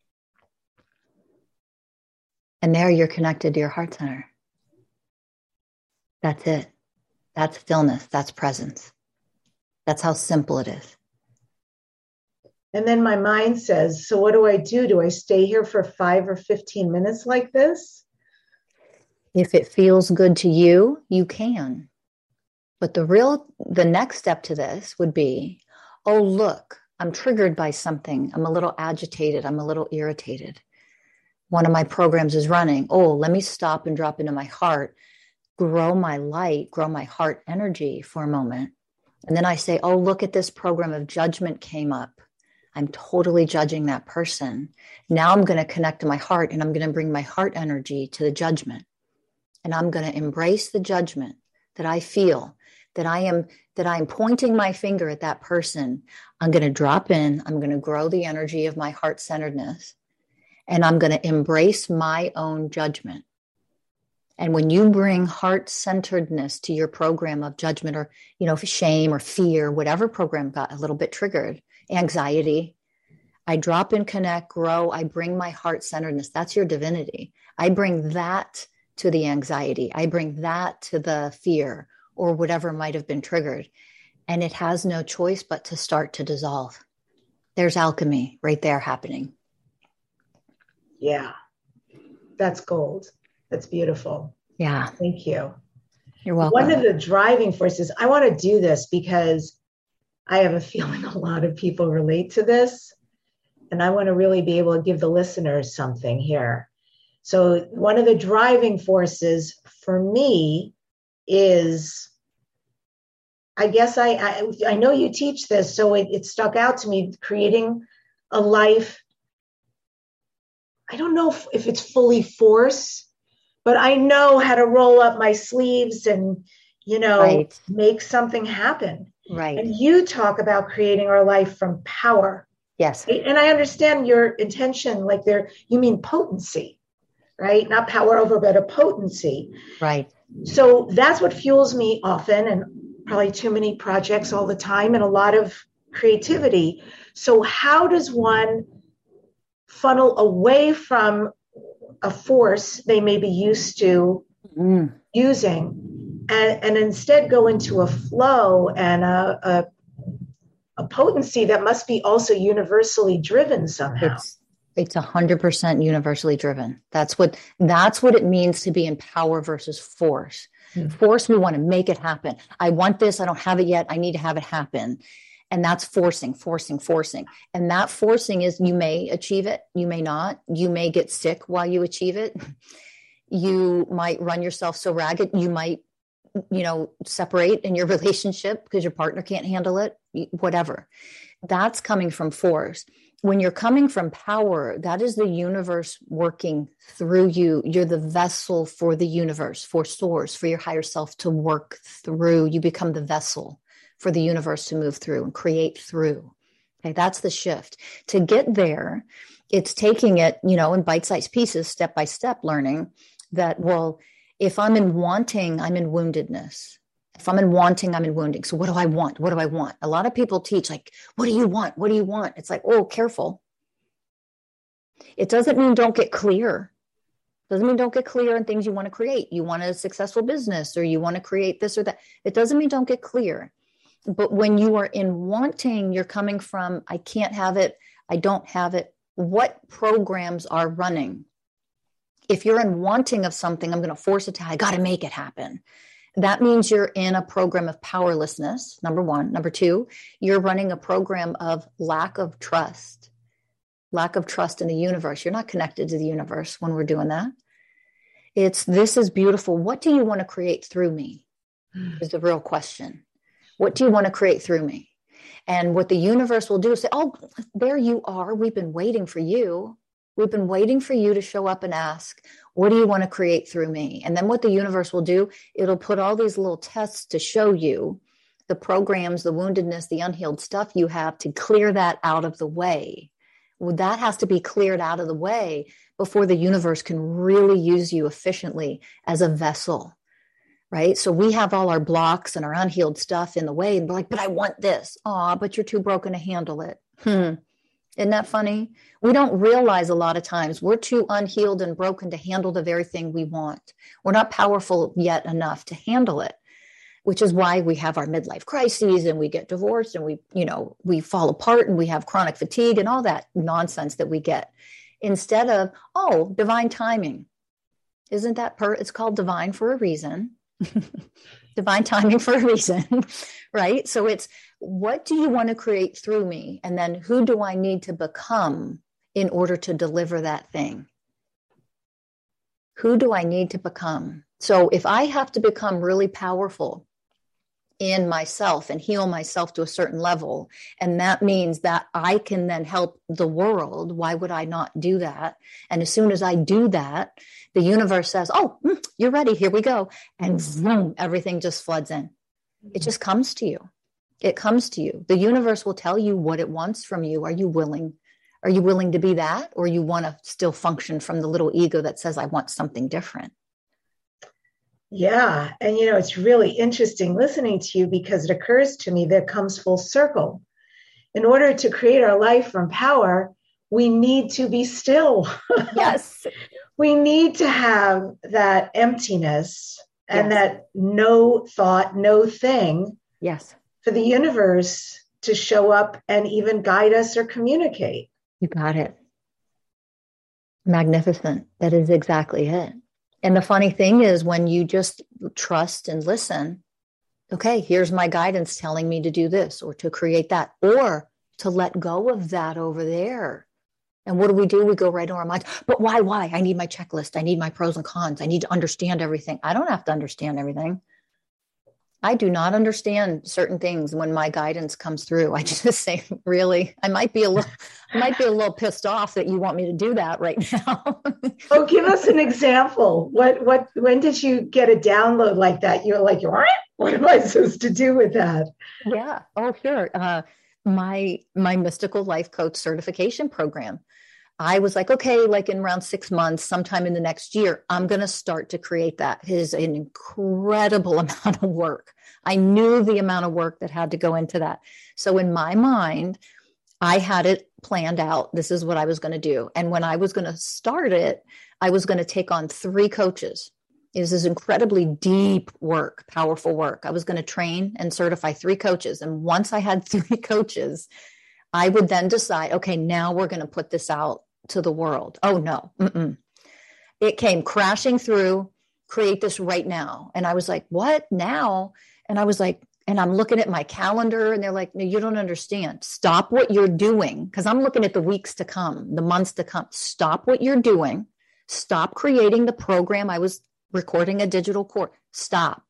And there you're connected to your heart center. That's it. That's stillness. That's presence. That's how simple it is. And then my mind says, so what do I do? Do I stay here for 5 or 15 minutes like this? If it feels good to you, you can. But the next step to this would be, oh, look, I'm triggered by something. I'm a little agitated. I'm a little irritated. One of my programs is running. Oh, let me stop and drop into my heart, grow my light, grow my heart energy for a moment. And then I say, oh, look at this program of judgment came up. I'm totally judging that person. Now I'm going to connect to my heart and I'm going to bring my heart energy to the judgment. And I'm going to embrace the judgment that I feel, that I am pointing my finger at that person. I'm going to drop in. I'm going to grow the energy of my heart-centeredness. And I'm going to embrace my own judgment. And when you bring heart-centeredness to your program of judgment or, shame or fear, whatever program got a little bit triggered, anxiety, I drop in, connect, grow. I bring my heart-centeredness. That's your divinity. I bring that to the anxiety. I bring that to the fear or whatever might have been triggered. And it has no choice but to start to dissolve. There's alchemy right there happening. Yeah, that's gold. That's beautiful. Yeah. Thank you. You're welcome. One of the driving forces, I want to do this because I have a feeling a lot of people relate to this. And I want to really be able to give the listeners something here. So one of the driving forces for me is, I guess I know you teach this, so it stuck out to me, creating a life. I don't know if it's fully force, but I know how to roll up my sleeves and, Right. make something happen. Right. And you talk about creating our life from power. Yes. And I understand your intention, you mean potency, right? Not power over, but a potency. Right. So that's what fuels me often, and probably too many projects all the time and a lot of creativity. So how does one funnel away from a force they may be used to using and instead go into a flow and a potency that must be also universally driven somehow? It's 100% universally driven. That's what it means to be in power versus force. Force, we want to make it happen. I want this. I don't have it yet. I need to have it happen. And that's forcing. And that forcing is, you may achieve it. You may not. You may get sick while you achieve it. You might run yourself so ragged. You might, separate in your relationship because your partner can't handle it, whatever. That's coming from force. When you're coming from power, that is the universe working through you. You're the vessel for the universe, for source, for your higher self to work through. You become the vessel for the universe to move through and create through. Okay, that's the shift. To get there, it's taking it, in bite-sized pieces, step by step, learning that, well, if I'm in wanting, I'm in woundedness. If I'm in wanting, I'm in wounding. So what do I want? What do I want? A lot of people teach what do you want? What do you want? It's oh, careful. It doesn't mean don't get clear. Doesn't mean don't get clear on things you want to create. You want a successful business or you want to create this or that. It doesn't mean don't get clear. But when you are in wanting, you're coming from, I can't have it. I don't have it. What programs are running If you're in wanting of something, I'm going to force it to, I got to make it happen. That means you're in a program of powerlessness, number one. Number two, you're running a program of lack of trust in the universe. You're not connected to the universe when we're doing that. It's, this is beautiful. What do you want to create through me? Is the real question. What do you want to create through me? And what the universe will do is say, oh, there you are. We've been waiting for you. We've been waiting for you to show up and ask, what do you want to create through me? And then what the universe will do, it'll put all these little tests to show you the programs, the woundedness, the unhealed stuff you have, to clear that out of the way. Well, that has to be cleared out of the way before the universe can really use you efficiently as a vessel, right? So we have all our blocks and our unhealed stuff in the way, and we're like, but I want this. Aw, but you're too broken to handle it. Isn't that funny? We don't realize a lot of times we're too unhealed and broken to handle the very thing we want. We're not powerful yet enough to handle it, which is why we have our midlife crises and we get divorced and we fall apart and we have chronic fatigue and all that nonsense that we get, instead of, oh, divine timing. Isn't that it's called divine for a reason. Divine timing for a reason, right? So it's, what do you want to create through me? And then who do I need to become in order to deliver that thing? Who do I need to become? So if I have to become really powerful in myself and heal myself to a certain level, and that means that I can then help the world, why would I not do that? And as soon as I do that, the universe says, oh, you're ready, here we go. And boom, everything just floods in. It just comes to you. It comes to you. The universe will tell you what it wants from you. Are you willing? Are you willing to be that? Or you want to still function from the little ego that says, I want something different? Yeah. And, it's really interesting listening to you, because it occurs to me that it comes full circle. In order to create our life from power, we need to be still. Yes. We need to have that emptiness and that no thought, no thing. Yes. For the universe to show up and even guide us or communicate. You got it. Magnificent. That is exactly it. And the funny thing is, when you just trust and listen, okay, here's my guidance telling me to do this or to create that, or to let go of that over there. And what do? We go right to our minds. But why? I need my checklist. I need my pros and cons. I need to understand everything. I don't have to understand everything. I do not understand certain things when my guidance comes through. I just say, really, I might be a little pissed off that you want me to do that right now. Oh, give us an example. When did you get a download like that? You're like, what am I supposed to do with that? Yeah. Oh, sure. My mystical life coach certification program. I was like, okay, like in around 6 months, sometime in the next year, I'm going to start to create that. It is an incredible amount of work. I knew the amount of work that had to go into that. So in my mind, I had it planned out. This is what I was going to do. And when I was going to start it, I was going to take on 3 coaches. It was this incredibly deep work, powerful work. I was going to train and certify 3 coaches. And once I had 3 coaches, I would then decide, okay, now we're going to put this out to the world. Oh no. It came crashing through, create this right now. And I was like, what now? And I was like, and I'm looking at my calendar and they're like, no, you don't understand. Stop what you're doing. Because I'm looking at the weeks to come, the months to come. Stop what you're doing. Stop creating the program. I was recording a digital course. Stop.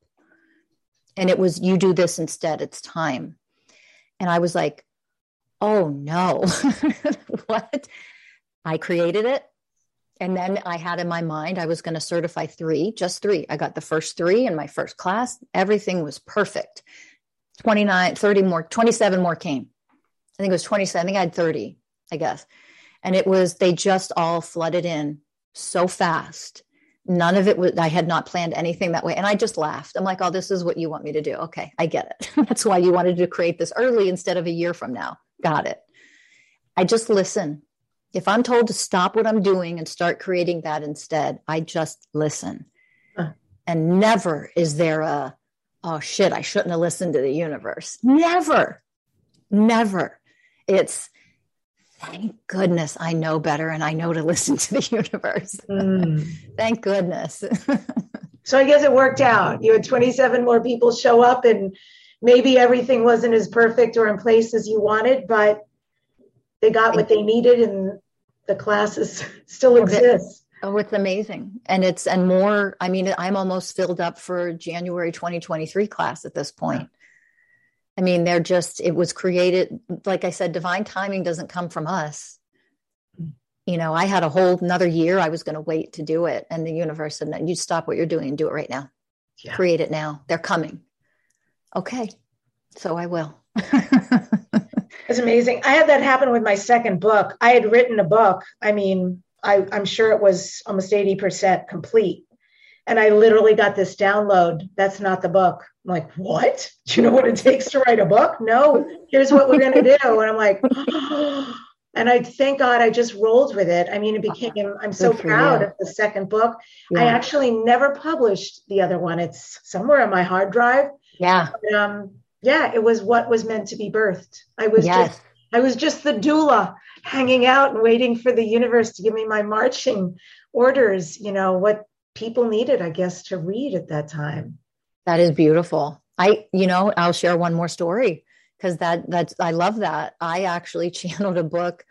And it was, you do this instead. It's time. And I was like, oh no. What? I created it. And then I had in my mind, I was going to certify 3, just 3. I got the first 3 in my first class. Everything was perfect. 29, 30 more, 27 more came. I think it was 27. I think I had 30, I guess. And it was, they just all flooded in so fast. None of it was, I had not planned anything that way. And I just laughed. I'm like, oh, this is what you want me to do. Okay, I get it. That's why you wanted to create this early instead of a year from now. Got it. I just listen. If I'm told to stop what I'm doing and start creating that instead, I just listen. And never is there a, oh shit, I shouldn't have listened to the universe. Never. It's thank goodness I know better and I know to listen to the universe. Thank goodness. So I guess it worked out. You had 27 more people show up, and maybe everything wasn't as perfect or in place as you wanted, but they got what they needed, and the classes still exist. Oh, it's amazing. And more, I mean, I'm almost filled up for January 2023 class at this point. I mean, it was created, like I said, divine timing doesn't come from us. You know, I had a whole another year I was going to wait to do it. And the universe said, no, you stop what you're doing and do it right now. Yeah. Create it now. They're coming. Okay. So I will. It's amazing. I had that happen with my second book. I had written a book. I mean, I'm sure it was almost 80% complete. And I literally got this download. That's not the book. I'm like, what? Do you know what it takes to write a book? No, here's what we're going to do. And I'm like, oh. And I thank God I just rolled with it. I mean, I'm so proud of the second book. Yeah. I actually never published the other one. It's somewhere on my hard drive. Yeah. But, it was what was meant to be birthed. I was just the doula hanging out and waiting for the universe to give me my marching orders, you know, what people needed, I guess, to read at that time. That is beautiful. I'll share one more story because I love that. I actually channeled a book.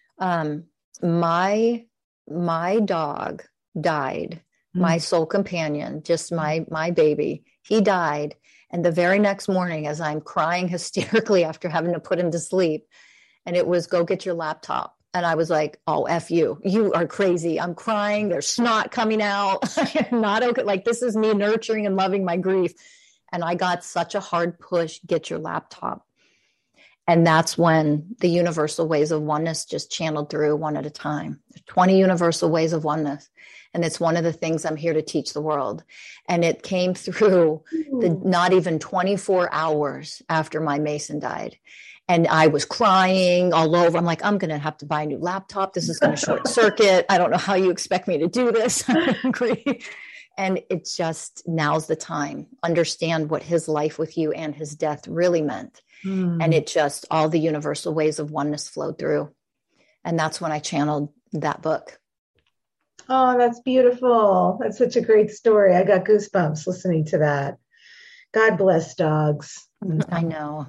My dog died, my soul companion, just my baby. He died. And the very next morning, as I'm crying hysterically after having to put him to sleep, and it was, go get your laptop. And I was like, oh, F you. You are crazy. I'm crying. There's snot coming out. I'm not okay. Like, this is me nurturing and loving my grief. And I got such a hard push, get your laptop. And that's when the universal ways of oneness just channeled through one at a time. There's 20 universal ways of oneness. And it's one of the things I'm here to teach the world. And it came through not even 24 hours after my Mason died. And I was crying all over. I'm like, I'm going to have to buy a new laptop. This is going to short circuit. I don't know how you expect me to do this. I'm angry. And it's just, now's the time. Understand what his life with you and his death really meant. And it just, all the universal ways of oneness flowed through. And that's when I channeled that book. Oh, that's beautiful. That's such a great story. I got goosebumps listening to that. God bless dogs. I know.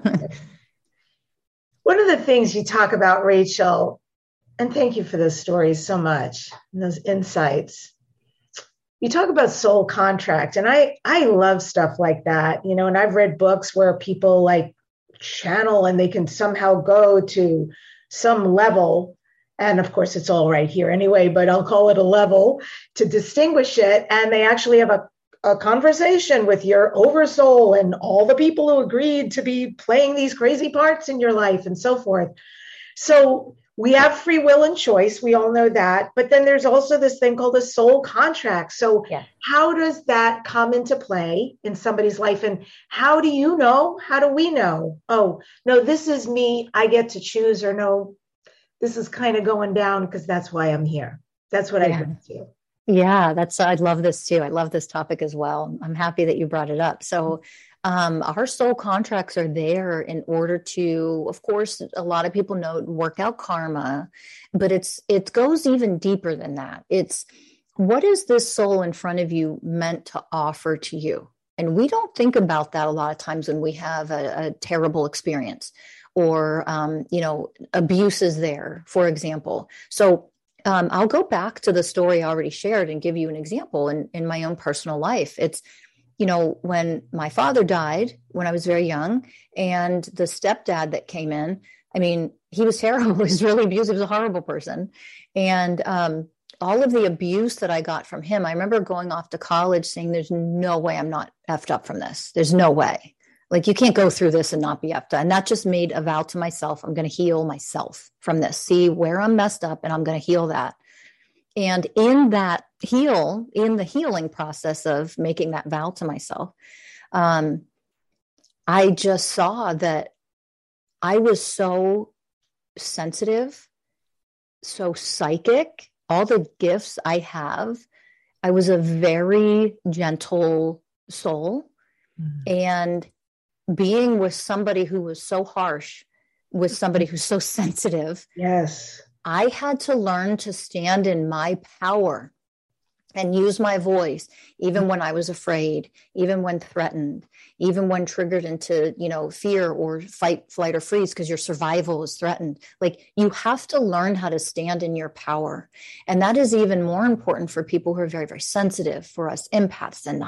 One of the things you talk about, Rachel, and thank you for those stories so much, and those insights. You talk about soul contract, and I love stuff like that, you know, and I've read books where people like channel and they can somehow go to some level. And of course, it's all right here anyway, but I'll call it a level to distinguish it. And they actually have a conversation with your oversoul and all the people who agreed to be playing these crazy parts in your life and so forth. So we have free will and choice. We all know that. But then there's also this thing called a soul contract. So how does that come into play in somebody's life? And how do you know? How do we know? Oh, no, this is me. I get to choose, or no, this is kind of going down because that's why I'm here. That's what I bring to you. Yeah, I love this too. I love this topic as well. I'm happy that you brought it up. So our soul contracts are there in order to, of course, a lot of people know, work out karma, but it goes even deeper than that. It's, what is this soul in front of you meant to offer to you? And we don't think about that a lot of times when we have a terrible experience or, abuse is there, for example. So I'll go back to the story I already shared and give you an example in my own personal life. It's, when my father died when I was very young, and the stepdad that came in, I mean, he was terrible. He was really abusive. He was a horrible person. And all of the abuse that I got from him, I remember going off to college saying, there's no way I'm not effed up from this. There's no way. Like, you can't go through this and not be effed up. And that just made a vow to myself. I'm going to heal myself from this, see where I'm messed up, and I'm going to heal that. And in the healing process of making that vow to myself, I just saw that I was so sensitive, so psychic, all the gifts I have. I was a very gentle soul. And being with somebody who was so harsh with somebody who's so sensitive. Yes. I had to learn to stand in my power and use my voice, even when I was afraid, even when threatened, even when triggered into, fear or fight, flight, or freeze because your survival is threatened. Like, you have to learn how to stand in your power. And that is even more important for people who are very, very sensitive, for us empaths and,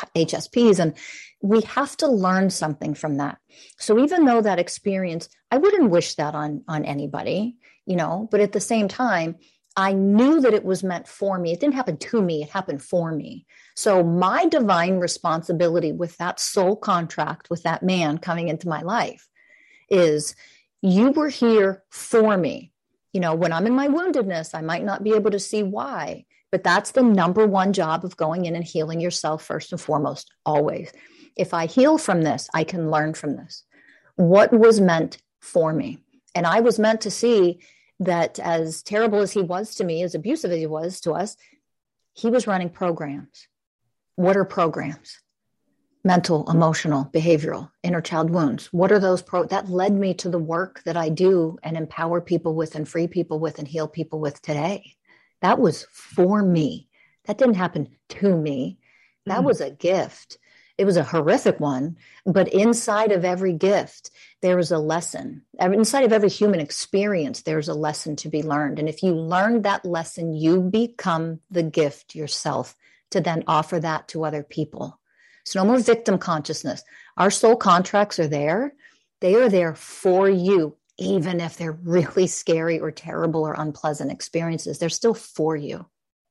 HSPs. And we have to learn something from that. So even though that experience, I wouldn't wish that on anybody, but at the same time, I knew that it was meant for me. It didn't happen to me. It happened for me. So my divine responsibility with that soul contract with that man coming into my life is, you were here for me. When I'm in my woundedness, I might not be able to see why, but that's the number one job of going in and healing yourself first and foremost, always. If I heal from this, I can learn from this. What was meant for me? And I was meant to see that, as terrible as he was to me, as abusive as he was to us, he was running programs. What are programs? Mental, emotional, behavioral, inner child wounds. What are those that led me to the work that I do and empower people with and free people with and heal people with today? That was for me. That didn't happen to me. That was a gift. It was a horrific one, but inside of every gift, there is a lesson. Inside of every human experience, there's a lesson to be learned. And if you learn that lesson, you become the gift yourself to then offer that to other people. So no more victim consciousness. Our soul contracts are there. They are there for you, even if they're really scary or terrible or unpleasant experiences. They're still for you.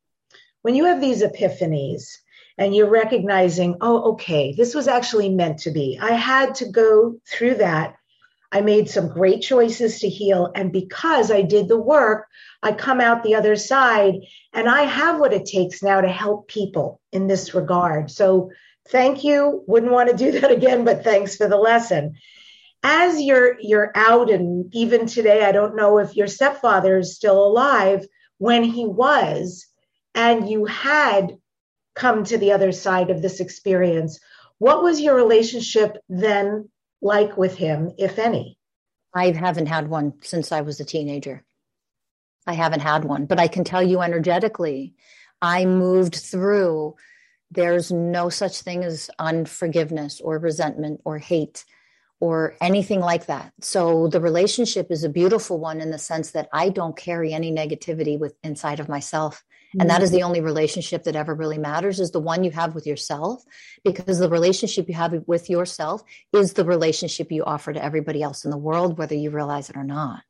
When you have these epiphanies, and you're recognizing, oh, okay, this was actually meant to be. I had to go through that. I made some great choices to heal. And because I did the work, I come out the other side and I have what it takes now to help people in this regard. So thank you. Wouldn't want to do that again, but thanks for the lesson. As you're out, and even today, I don't know if your stepfather is still alive. When he was, and you had come to the other side of this experience, what was your relationship then like with him, if any? I haven't had one since I was a teenager. I haven't had one, but I can tell you energetically, I moved through. There's no such thing as unforgiveness or resentment or hate or anything like that. So the relationship is a beautiful one in the sense that I don't carry any negativity inside of myself. And that is the only relationship that ever really matters, is the one you have with yourself, because the relationship you have with yourself is the relationship you offer to everybody else in the world, whether you realize it or not.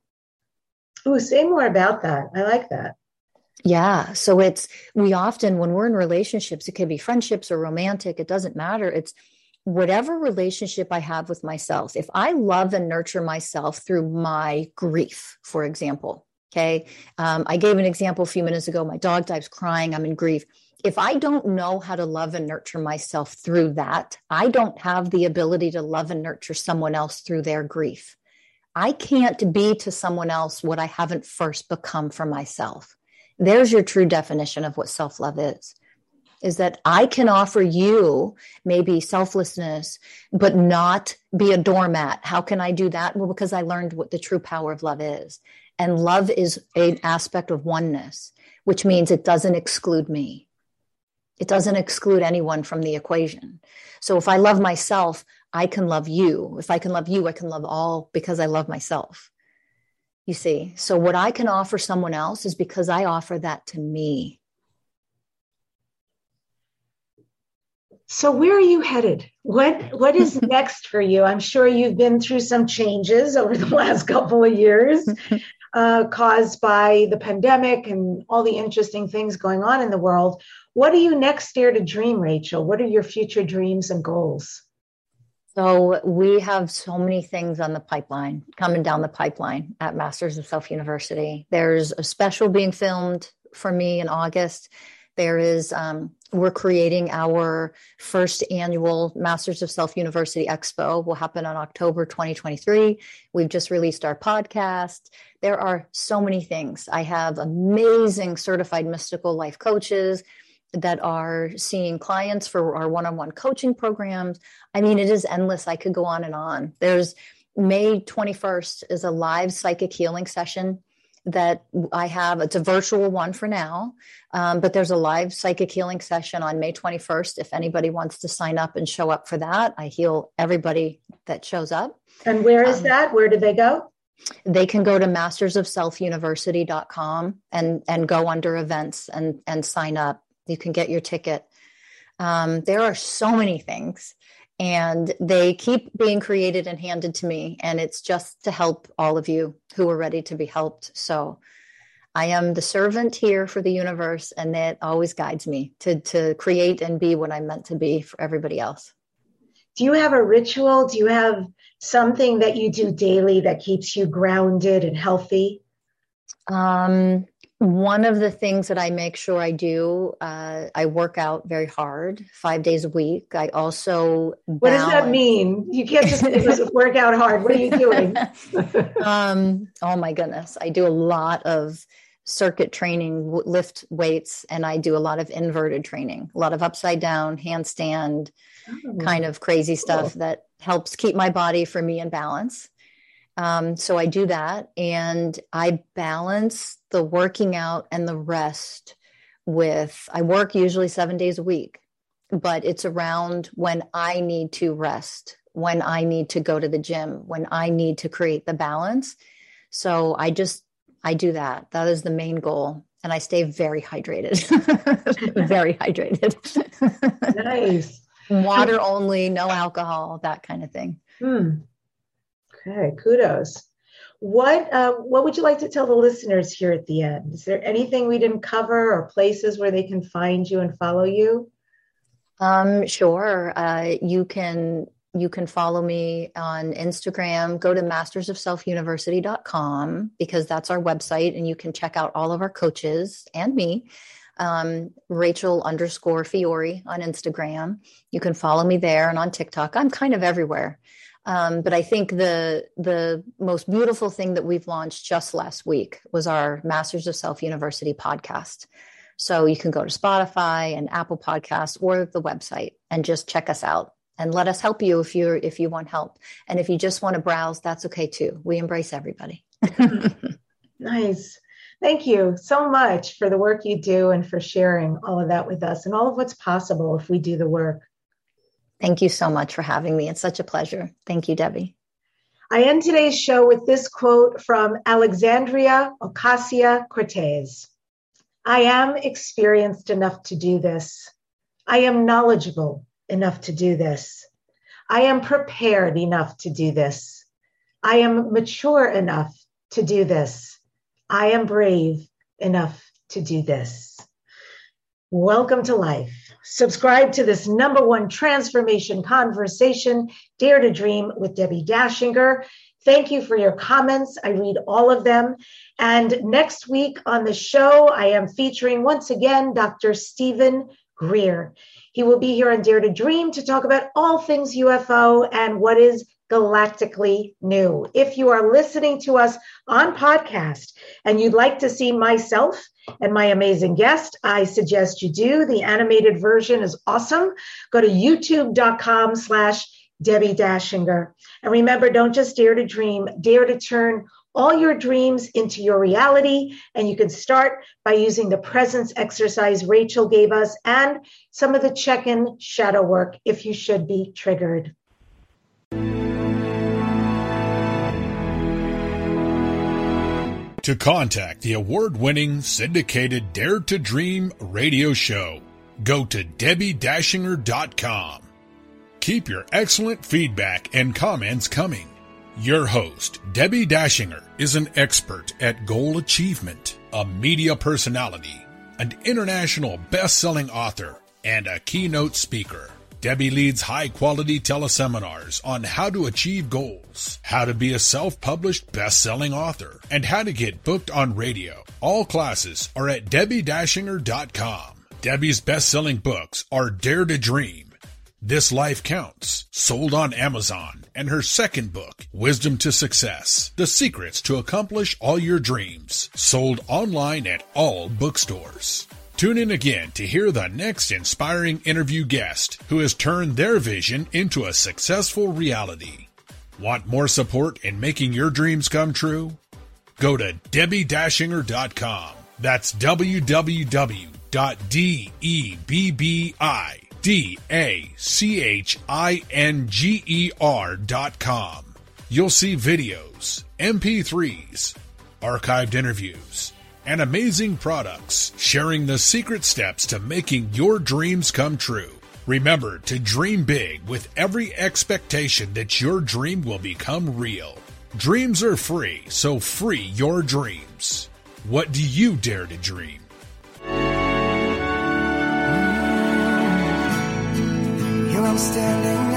Oh, say more about that. I like that. Yeah. So we often, when we're in relationships, it can be friendships or romantic, it doesn't matter. It's whatever relationship I have with myself. If I love and nurture myself through my grief, for example, okay. I gave an example a few minutes ago. My dog dies crying. I'm in grief. If I don't know how to love and nurture myself through that, I don't have the ability to love and nurture someone else through their grief. I can't be to someone else what I haven't first become for myself. There's your true definition of what self-love is that I can offer you maybe selflessness, but not be a doormat. How can I do that? Well, because I learned what the true power of love is. And love is an aspect of oneness, which means it doesn't exclude me. It doesn't exclude anyone from the equation. So if I love myself, I can love you. If I can love you, I can love all because I love myself. You see, so what I can offer someone else is because I offer that to me. So where are you headed? What is next for you? I'm sure you've been through some changes over the last couple of years. Caused by the pandemic and all the interesting things going on in the world. What do you next dare to dream, Rachel? What are your future dreams and goals? So we have so many things on the pipeline, coming down the pipeline at Masters of Self University. There's a special being filmed for me in August. There is, we're creating our first annual Masters of Self University Expo. Will happen on October 2023. We've just released our podcast. There are so many things. I have amazing certified mystical life coaches that are seeing clients for our one-on-one coaching programs. I mean, it is endless. I could go on and on. There's May 21st is a live psychic healing session that I have. It's a virtual one for now, but there's a live psychic healing session on May 21st. If anybody wants to sign up and show up for that, I heal everybody that shows up. And where is that? Where do they go? They can go to mastersofselfuniversity.com and go under events and sign up. You can get your ticket. There are so many things, and they keep being created and handed to me. And it's just to help all of you who are ready to be helped. So I am the servant here for the universe, and it always guides me to create and be what I'm meant to be for everybody else. Do you have a ritual? Do you have something that you do daily that keeps you grounded and healthy? One of the things that I make sure I do, I work out very hard, 5 days a week. I also What does that mean? You can't just work out hard. What are you doing? Oh my goodness. I do a lot of circuit training, lift weights, and I do a lot of inverted training, a lot of upside down, handstand, kind of crazy stuff that helps keep my body for me in balance. So I do that, and I balance the working out and the rest with, I work usually 7 days a week, but it's around when I need to rest, when I need to go to the gym, when I need to create the balance. So I do that. That is the main goal. And I stay very hydrated, very hydrated. Nice. Water only, no alcohol, that kind of thing. Okay, kudos. What would you like to tell the listeners here at the end? Is there anything we didn't cover, or places where they can find you and follow you? Sure. You can follow me on Instagram. Go to mastersofselfuniversity.com, because that's our website, and you can check out all of our coaches and me. Rachel_Fiore on Instagram. You can follow me there, and on TikTok. I'm kind of everywhere. But I think the most beautiful thing that we've launched just last week was our Masters of Self University podcast. So you can go to Spotify and Apple Podcasts or the website and just check us out and let us help you if you want help. And if you just want to browse, that's okay too. We embrace everybody. Nice. Thank you so much for the work you do and for sharing all of that with us and all of what's possible if we do the work. Thank you so much for having me. It's such a pleasure. Thank you, Debbie. I end today's show with this quote from Alexandria Ocasio-Cortez. I am experienced enough to do this. I am knowledgeable enough to do this. I am prepared enough to do this. I am mature enough to do this. I am brave enough to do this. Welcome to life. Subscribe to this #1 transformation conversation, Dare to Dream with Debbie Dashinger. Thank you for your comments. I read all of them. And next week on the show, I am featuring once again Dr. Stephen Greer. He will be here on Dare to Dream to talk about all things UFO and what is galactically new. If you are listening to us on podcast and you'd like to see myself and my amazing guest, I suggest you do. The animated version is awesome. Go to youtube.com/Debbie Dashinger. And remember, don't just dare to dream, dare to turn all your dreams into your reality. And you can start by using the presence exercise Rachel gave us and some of the check-in shadow work if you should be triggered. To contact the award-winning syndicated Dare to Dream radio show, go to DebbieDashinger.com. Keep your excellent feedback and comments coming. Your host, Debbie Dashinger, is an expert at goal achievement, a media personality, an international best-selling author, and a keynote speaker. Debbie leads high-quality teleseminars on how to achieve goals, how to be a self-published best-selling author, and how to get booked on radio. All classes are at DebbieDashinger.com. Debbie's best-selling books are Dare to Dream, This Life Counts, sold on Amazon, and her second book, Wisdom to Success, The Secrets to Accomplish All Your Dreams, sold online at all bookstores. Tune in again to hear the next inspiring interview guest who has turned their vision into a successful reality. Want more support in making your dreams come true? Go to DebbieDashinger.com. That's www.DebbieDashinger.com. You'll see videos, MP3s, archived interviews, and amazing products sharing the secret steps to making your dreams come true. Remember to dream big with every expectation that your dream will become real. Dreams are free, so free your dreams. What do you dare to dream? Here I'm standing